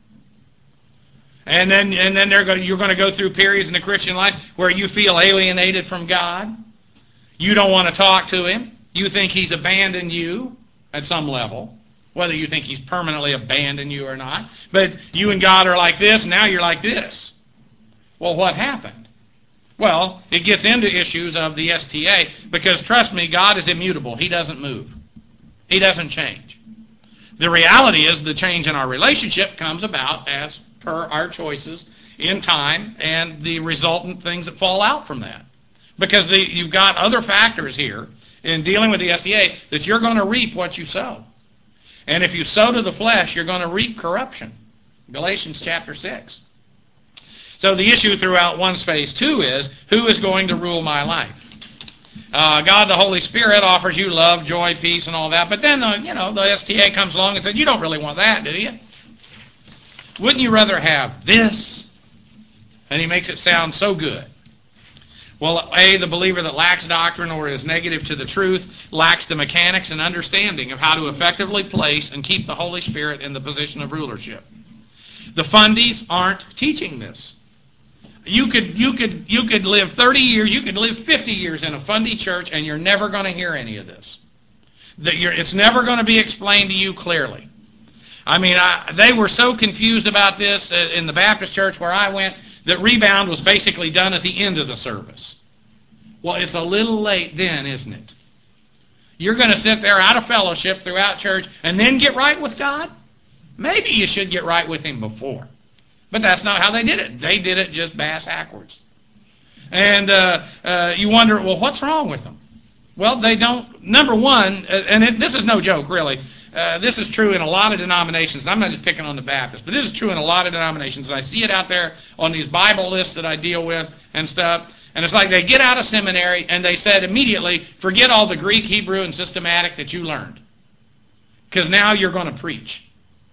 And then and then they're going, you're going to go through periods in the Christian life where you feel alienated from God. You don't want to talk to Him. You think He's abandoned you at some level. Whether you think He's permanently abandoned you or not. But you and God are like this, and now you're like this. Well, what happened? Well, it gets into issues of the S T A, because trust me, God is immutable. He doesn't move. He doesn't change. The reality is the change in our relationship comes about as per our choices in time and the resultant things that fall out from that. Because the, you've got other factors here in dealing with the S T A that you're going to reap what you sow. And if you sow to the flesh, you're going to reap corruption. Galatians chapter six. So the issue throughout one phase two is, who is going to rule my life? Uh, God the Holy Spirit offers you love, joy, peace, and all that. But then, the, you know, the S T A comes along and says, you don't really want that, do you? Wouldn't you rather have this? And he makes it sound so good. Well, A, the believer that lacks doctrine or is negative to the truth lacks the mechanics and understanding of how to effectively place and keep the Holy Spirit in the position of rulership. The fundies aren't teaching this. You could, you could, you could live thirty years, you could live fifty years in a fundy church, and you're never going to hear any of this. That you're, it's never going to be explained to you clearly. I mean, I, they were so confused about this in the Baptist church where I went that rebound was basically done at the end of the service. Well, it's a little late then, isn't it? You're going to sit there out of fellowship throughout church and then get right with God? Maybe you should get right with Him before. But that's not how they did it. They did it just bass-backwards. And uh, uh, you wonder, well, what's wrong with them? Well, they don't, number one, and it, this is no joke, really, uh, this is true in a lot of denominations. And I'm not just picking on the Baptists, but this is true in a lot of denominations. And I see it out there on these Bible lists that I deal with and stuff. And it's like they get out of seminary and they said immediately, forget all the Greek, Hebrew, and systematic that you learned. Because now you're going to preach.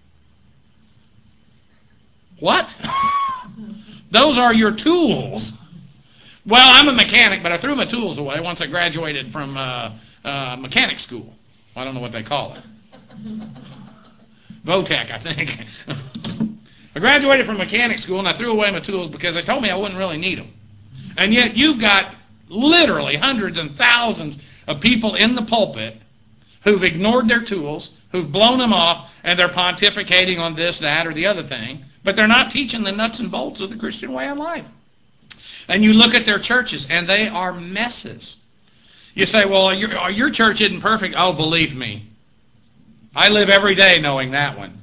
What? Those are your tools. Well, I'm a mechanic, but I threw my tools away once I graduated from uh, uh, mechanic school. I don't know what they call it. Votech, I think. I graduated from mechanic school and I threw away my tools because they told me I wouldn't really need them. And yet you've got literally hundreds and thousands of people in the pulpit who've ignored their tools, who've blown them off, and they're pontificating on this, that, or the other thing, but they're not teaching the nuts and bolts of the Christian way of life. And you look at their churches, and they are messes. You say, well, your, your church isn't perfect. Oh, believe me. I live every day knowing that one.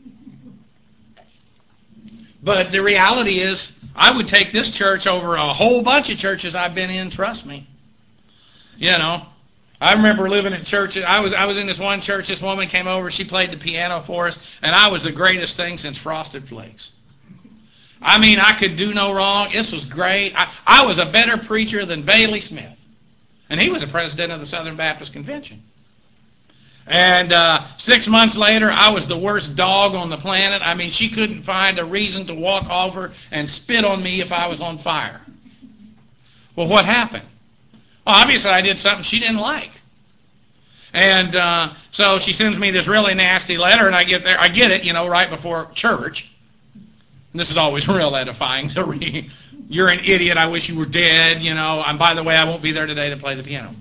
But the reality is, I would take this church over a whole bunch of churches I've been in, trust me. You know, I remember living in church. I was I was in this one church. This woman came over. She played the piano for us, and I was the greatest thing since Frosted Flakes. I mean, I could do no wrong. This was great. I, I was a better preacher than Bailey Smith. And he was the president of the Southern Baptist Convention. And uh, six months later, I was the worst dog on the planet. I mean, she couldn't find a reason to walk over and spit on me if I was on fire. Well, what happened? Well, obviously, I did something she didn't like. And uh, so she sends me this really nasty letter, and I get there. I get it, you know, right before church. And this is always real edifying to read. You're an idiot. I wish you were dead. You know. And by the way, I won't be there today to play the piano.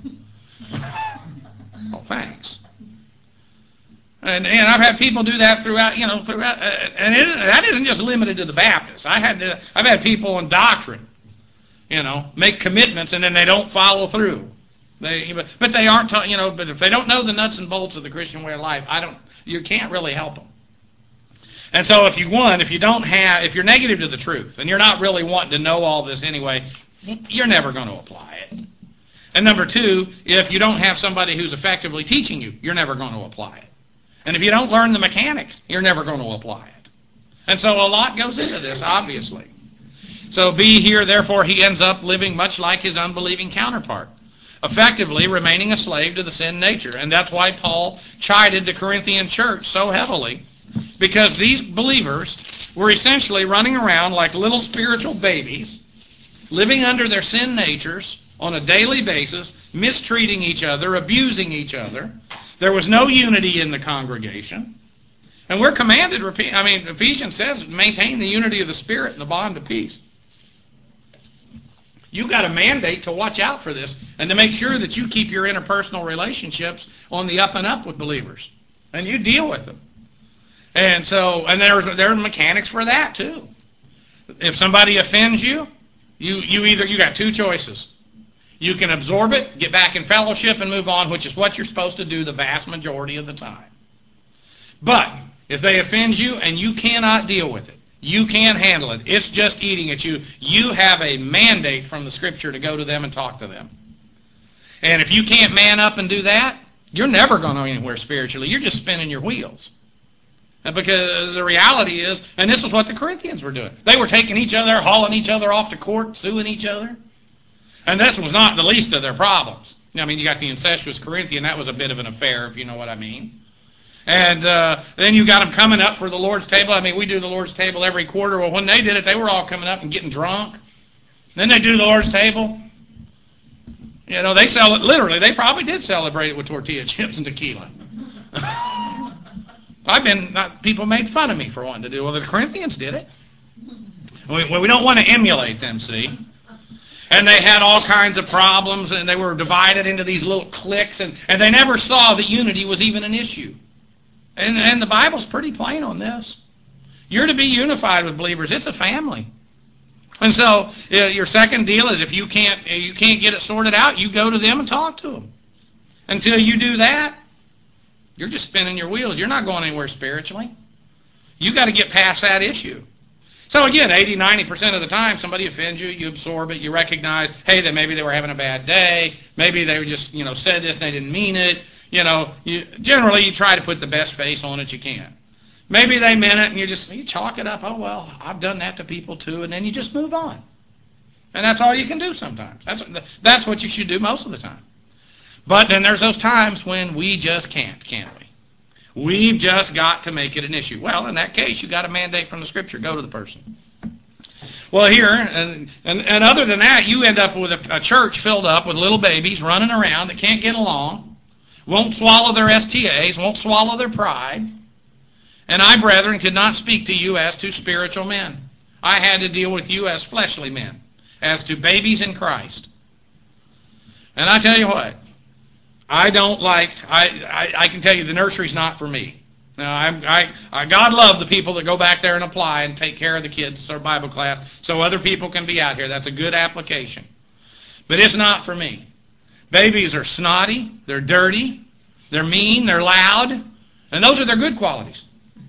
Oh, thanks. And and I've had people do that throughout, you know, throughout. Uh, and it, that isn't just limited to the Baptists. I had to, I've had people in doctrine, you know, make commitments and then they don't follow through. They, but they aren't, ta- you know. But if they don't know the nuts and bolts of the Christian way of life, I don't. You can't really help them. And so if you one, if you don't have, if you're negative to the truth, and you're not really wanting to know all this anyway, you're never going to apply it. And number two, if you don't have somebody who's effectively teaching you, you're never going to apply it. And if you don't learn the mechanic, you're never going to apply it. And so a lot goes into this, obviously. So be here, therefore, he ends up living much like his unbelieving counterpart, effectively remaining a slave to the sin nature. And that's why Paul chided the Corinthian church so heavily, because these believers were essentially running around like little spiritual babies, living under their sin natures on a daily basis, mistreating each other, abusing each other. There was no unity in the congregation. And we're commanded, I mean, Ephesians says, maintain the unity of the Spirit and the bond of peace. You've got a mandate to watch out for this and to make sure that you keep your interpersonal relationships on the up and up with believers. And you deal with them. And so, and there's there are mechanics for that too. If somebody offends you, you you either you got two choices. You can absorb it, get back in fellowship, and move on, which is what you're supposed to do the vast majority of the time. But if they offend you and you cannot deal with it, you can't handle it, it's just eating at you, you have a mandate from the Scripture to go to them and talk to them. And if you can't man up and do that, you're never going anywhere spiritually. You're just spinning your wheels. Because the reality is, and this is what the Corinthians were doing. They were taking each other, hauling each other off to court, suing each other. And this was not the least of their problems. I mean, you got the incestuous Corinthian. That was a bit of an affair, if you know what I mean. And uh, then you got them coming up for the Lord's table. I mean, we do the Lord's table every quarter. Well, when they did it, they were all coming up and getting drunk. Then they do the Lord's table. You know, they sell it, literally, they probably did celebrate it with tortilla chips and tequila. I've been, not, people made fun of me for wanting to do it. Well, the Corinthians did it. We, well, we don't want to emulate them, see. And they had all kinds of problems, and they were divided into these little cliques, and, and they never saw that unity was even an issue. And, and the Bible's pretty plain on this. You're to be unified with believers. It's a family. And so uh, your second deal is if you can't, you can't get it sorted out, you go to them and talk to them. Until you do that, you're just spinning your wheels. You're not going anywhere spiritually. You've got to get past that issue. So again, eighty, ninety percent of the time, somebody offends you, you absorb it, you recognize, hey, that maybe they were having a bad day, maybe they just, you know, said this and they didn't mean it. you know, you, generally you try to put the best face on it you can. Maybe they meant it, and you just you chalk it up. Oh well, I've done that to people too, and then you just move on. And that's all you can do sometimes. That's that's what you should do most of the time. But then there's those times when we just can't, can't we? We've just got to make it an issue. Well, in that case, you got a mandate from the Scripture. Go to the person. Well, here, and, and, and other than that, you end up with a, a church filled up with little babies running around that can't get along, won't swallow their S T As, won't swallow their pride. And I, brethren, could not speak to you as to spiritual men. I had to deal with you as fleshly men, as to babies in Christ. And I tell you what, I don't like, I, I, I can tell you the nursery's not for me. Now, I, I, I, God love the people that go back there and apply and take care of the kids or Bible class so other people can be out here. That's a good application. But it's not for me. Babies are snotty, they're dirty, they're mean, they're loud, and those are their good qualities.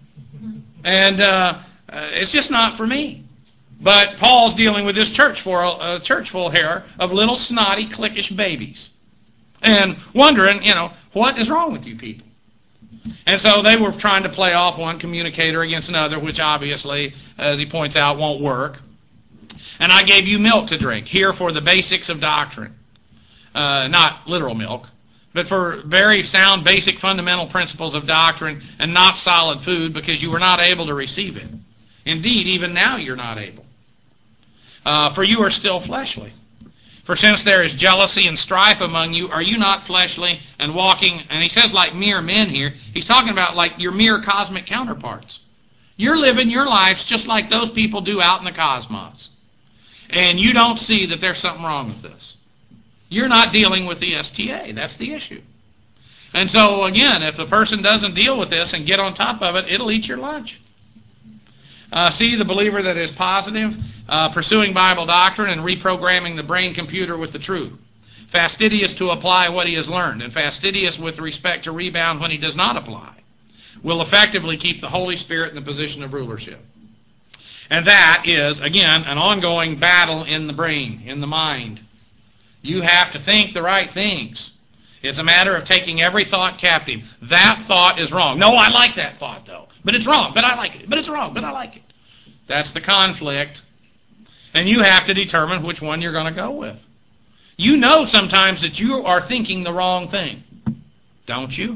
And uh, uh, it's just not for me. But Paul's dealing with this church for a, a church full here of little snotty, cliquish babies. And wondering, you know, what is wrong with you people? And so they were trying to play off one communicator against another, which obviously, as he points out, won't work. And I gave you milk to drink, here for the basics of doctrine. Uh, not literal milk, but for very sound, basic, fundamental principles of doctrine, and not solid food, because you were not able to receive it. Indeed, even now you're not able. Uh, for you are still fleshly. For since there is jealousy and strife among you, are you not fleshly and walking, and he says like mere men here, he's talking about like your mere cosmic counterparts. You're living your lives just like those people do out in the cosmos. And you don't see that there's something wrong with this. You're not dealing with the S T A. That's the issue. And so, again, if the person doesn't deal with this and get on top of it, it'll eat your lunch. Uh, see, the believer that is positive, uh, pursuing Bible doctrine and reprogramming the brain computer with the truth. Fastidious to apply what he has learned, and fastidious with respect to rebound when he does not apply, will effectively keep the Holy Spirit in the position of rulership. And that is, again, an ongoing battle in the brain, in the mind. You have to think the right things. It's a matter of taking every thought captive. That thought is wrong. No, I like that thought, though. But it's wrong, but I like it. But it's wrong, but I like it. That's the conflict. And you have to determine which one you're going to go with. You know sometimes that you are thinking the wrong thing. Don't you?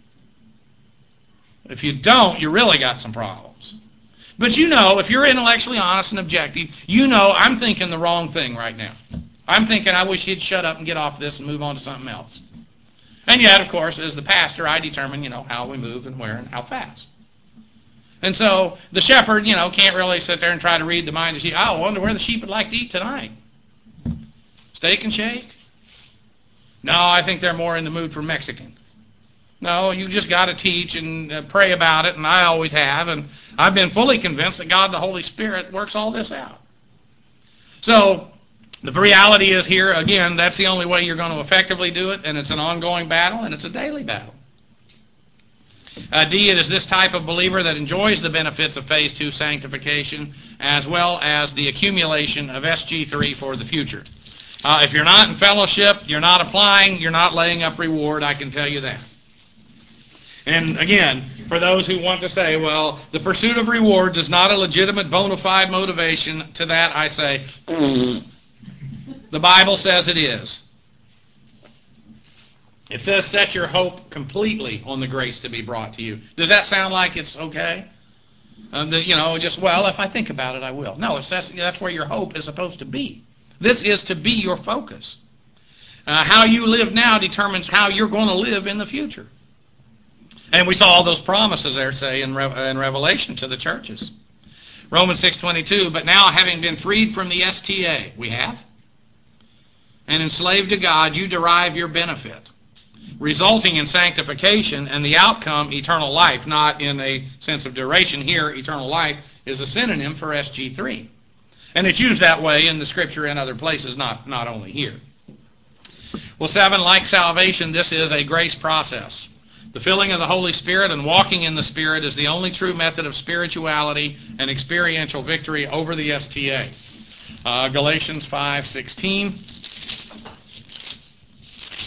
If you don't, you really got some problems. But you know, if you're intellectually honest and objective, you know I'm thinking the wrong thing right now. I'm thinking I wish he'd shut up and get off this and move on to something else. And yet, of course, as the pastor, I determine, you know, how we move and where and how fast. And so the shepherd, you know, can't really sit there and try to read the mind of the sheep. Oh, I wonder where the sheep would like to eat tonight. Steak and shake? No, I think they're more in the mood for Mexican. No, you just got to teach and uh, pray about it, and I always have, and I've been fully convinced that God the Holy Spirit works all this out. So the reality is here, again, that's the only way you're going to effectively do it, and it's an ongoing battle, and it's a daily battle. Uh, D, it is this type of believer that enjoys the benefits of phase two sanctification as well as the accumulation of S G three for the future. Uh, if you're not in fellowship, you're not applying, you're not laying up reward, I can tell you that. And again, for those who want to say, well, the pursuit of rewards is not a legitimate bona fide motivation, to that I say, the Bible says it is. It says set your hope completely on the grace to be brought to you. Does that sound like it's okay? Um, the, you know, just, well, if I think about it, I will. No, it says that's where your hope is supposed to be. This is to be your focus. Uh, how you live now determines how you're going to live in the future. And we saw all those promises there, say, in, Re- in Revelation to the churches. Romans six twenty-two, but now having been freed from the S T A, we have, and enslaved to God, you derive your benefit, resulting in sanctification and the outcome, eternal life, not in a sense of duration. Here, eternal life is a synonym for S G three. And it's used that way in the Scripture and other places, not, not only here. Well, seven, like salvation, this is a grace process. The filling of the Holy Spirit and walking in the Spirit is the only true method of spirituality and experiential victory over the S T A. Uh, Galatians five sixteen.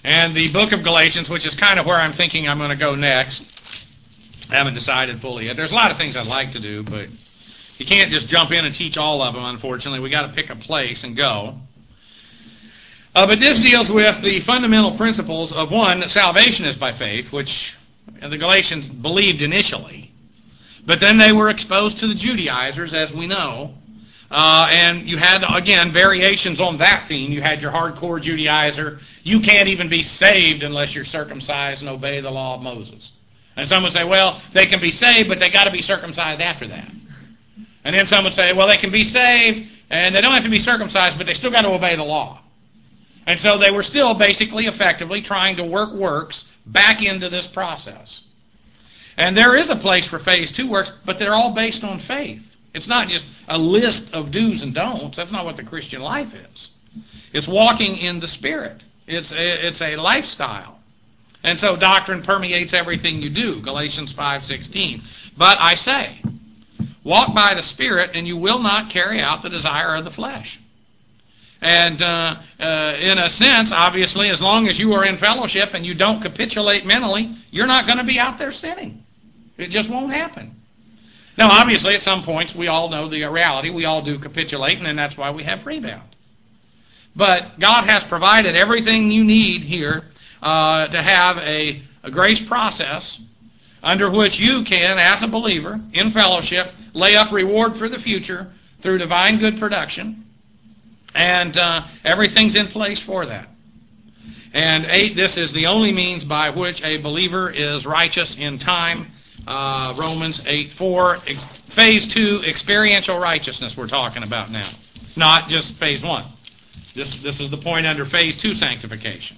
And the book of Galatians, which is kind of where I'm thinking I'm going to go next. I haven't decided fully yet. There's a lot of things I'd like to do, but you can't just jump in and teach all of them, unfortunately. We've got to pick a place and go. Uh, but this deals with the fundamental principles of, one, that salvation is by faith, which the Galatians believed initially. But then they were exposed to the Judaizers, as we know. Uh, and you had, again, variations on that theme. You had your hardcore Judaizer. You can't even be saved unless you're circumcised and obey the law of Moses. And some would say, well, they can be saved, but they got to be circumcised after that. And then some would say, well, they can be saved, and they don't have to be circumcised, but they still got to obey the law. And so they were still basically, effectively, trying to work works back into this process. And there is a place for phase two works, but they're all based on faith. It's not just a list of do's and don'ts. That's not what the Christian life is. It's walking in the Spirit. It's a, it's a lifestyle. And so doctrine permeates everything you do, Galatians five sixteen. But I say, walk by the Spirit, and you will not carry out the desire of the flesh. And uh, uh, in a sense, obviously, as long as you are in fellowship and you don't capitulate mentally, you're not going to be out there sinning. It just won't happen. Now, obviously, at some points, we all know the reality. We all do capitulate, and that's why we have rebound. But God has provided everything you need here uh, to have a, a grace process under which you can, as a believer, in fellowship, lay up reward for the future through divine good production. And uh, everything's in place for that. And eight, this is the only means by which a believer is righteous in time. Uh, Romans eight four, ex- phase two, experiential righteousness we're talking about now. Not just phase one. This, this is the point under phase two sanctification.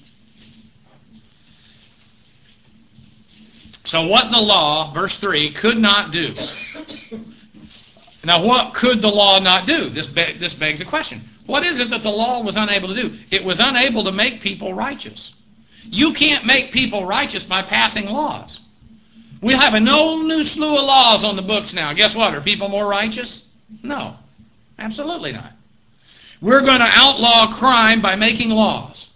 So what the law, verse three, could not do. Now what could the law not do? This, be- this begs a question. What is it that the law was unable to do? It was unable to make people righteous. You can't make people righteous by passing laws. We have a no new slew of laws on the books now. Guess what? Are people more righteous? No. Absolutely not. We're going to outlaw crime by making laws.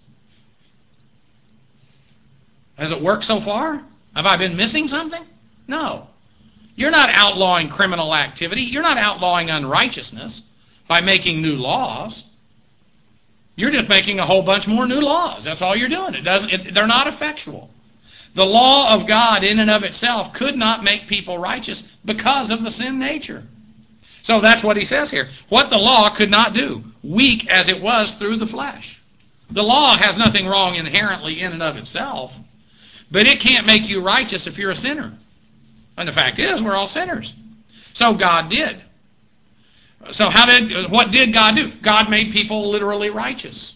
Has it worked so far? Have I been missing something? No. You're not outlawing criminal activity. You're not outlawing unrighteousness by making new laws. You're just making a whole bunch more new laws. That's all you're doing. It doesn't. It, they're not effectual. The law of God in and of itself could not make people righteous because of the sin nature. So that's what he says here. What the law could not do, weak as it was through the flesh. The law has nothing wrong inherently in and of itself, but it can't make you righteous if you're a sinner. And the fact is, we're all sinners. So God did. So how did, what did God do? God made people literally righteous.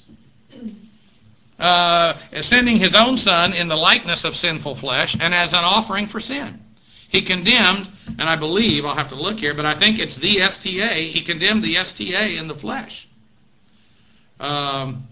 Uh, sending his own Son in the likeness of sinful flesh and as an offering for sin. He condemned, and I believe, I'll have to look here, but I think it's the S T A. He condemned the S T A in the flesh. Um,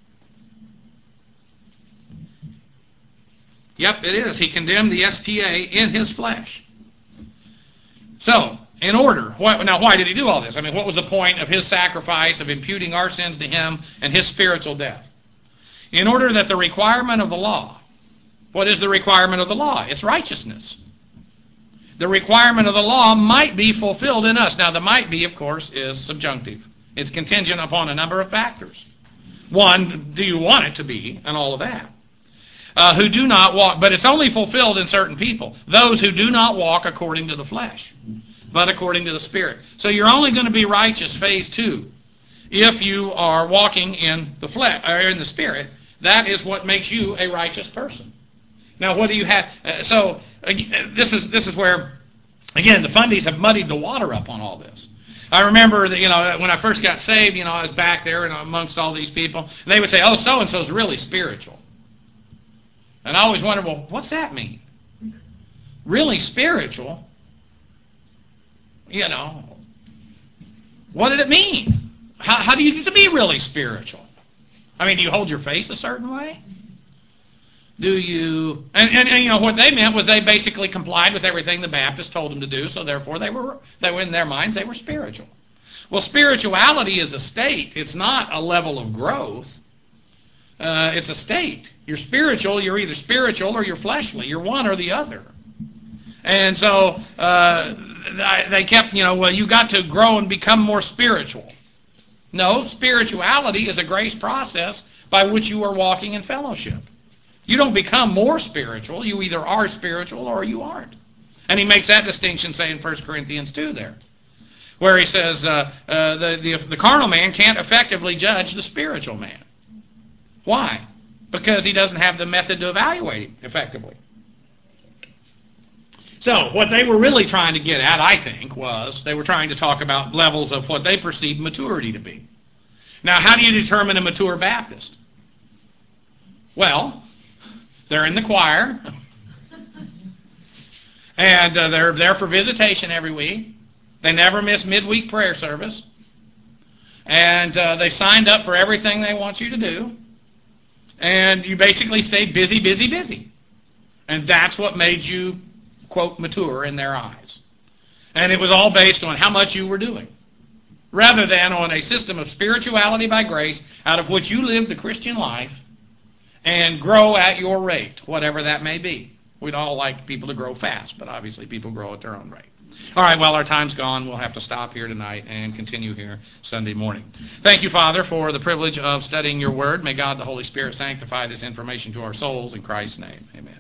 yep, it is. He condemned the S T A in his flesh. So, in order, what, now why did he do all this? I mean, what was the point of his sacrifice, of imputing our sins to him and his spiritual death? In order that the requirement of the law, what is the requirement of the law? It's righteousness. The requirement of the law might be fulfilled in us. Now, the might be, of course, is subjunctive. It's contingent upon a number of factors. One, do you want it to be, and all of that. Uh, who do not walk, but it's only fulfilled in certain people. Those who do not walk according to the flesh, but according to the Spirit. So you're only going to be righteous, phase two, if you are walking in the flesh or in the Spirit. That is what makes you a righteous person. Now, what do you have? Uh, so uh, this is this is where, again, the fundies have muddied the water up on all this. I remember that, you know, when I first got saved, you know, I was back there and amongst all these people. And they would say, "Oh, so and so's really spiritual." And I always wondered, well, what's that mean? Really spiritual? You know, what did it mean? How, how do you get to be really spiritual? I mean, do you hold your face a certain way? Do you... And, and, and, you know, what they meant was they basically complied with everything the Baptists told them to do, so therefore they were, they were in their minds, they were spiritual. Well, spirituality is a state. It's not a level of growth. Uh, it's a state. You're spiritual. You're either spiritual or you're fleshly. You're one or the other. And so uh, they kept, you know, well, you got to grow and become more spiritual. No, spirituality is a grace process by which you are walking in fellowship. You don't become more spiritual. You either are spiritual or you aren't. And he makes that distinction, say, in First Corinthians two there, where he says uh, uh, the, the, the carnal man can't effectively judge the spiritual man. Why? Because he doesn't have the method to evaluate him effectively. So what they were really trying to get at, I think, was they were trying to talk about levels of what they perceived maturity to be. Now, how do you determine a mature Baptist? Well, they're in the choir, and uh, they're there for visitation every week. They never miss midweek prayer service, and uh, they signed up for everything they want you to do, and you basically stay busy, busy, busy. And that's what made you, quote, mature in their eyes. And it was all based on how much you were doing, rather than on a system of spirituality by grace out of which you live the Christian life and grow at your rate, whatever that may be. We'd all like people to grow fast, but obviously people grow at their own rate. All right, well, our time's gone. We'll have to stop here tonight and continue here Sunday morning. Thank you, Father, for the privilege of studying your word. May God, the Holy Spirit, sanctify this information to our souls in Christ's name. Amen.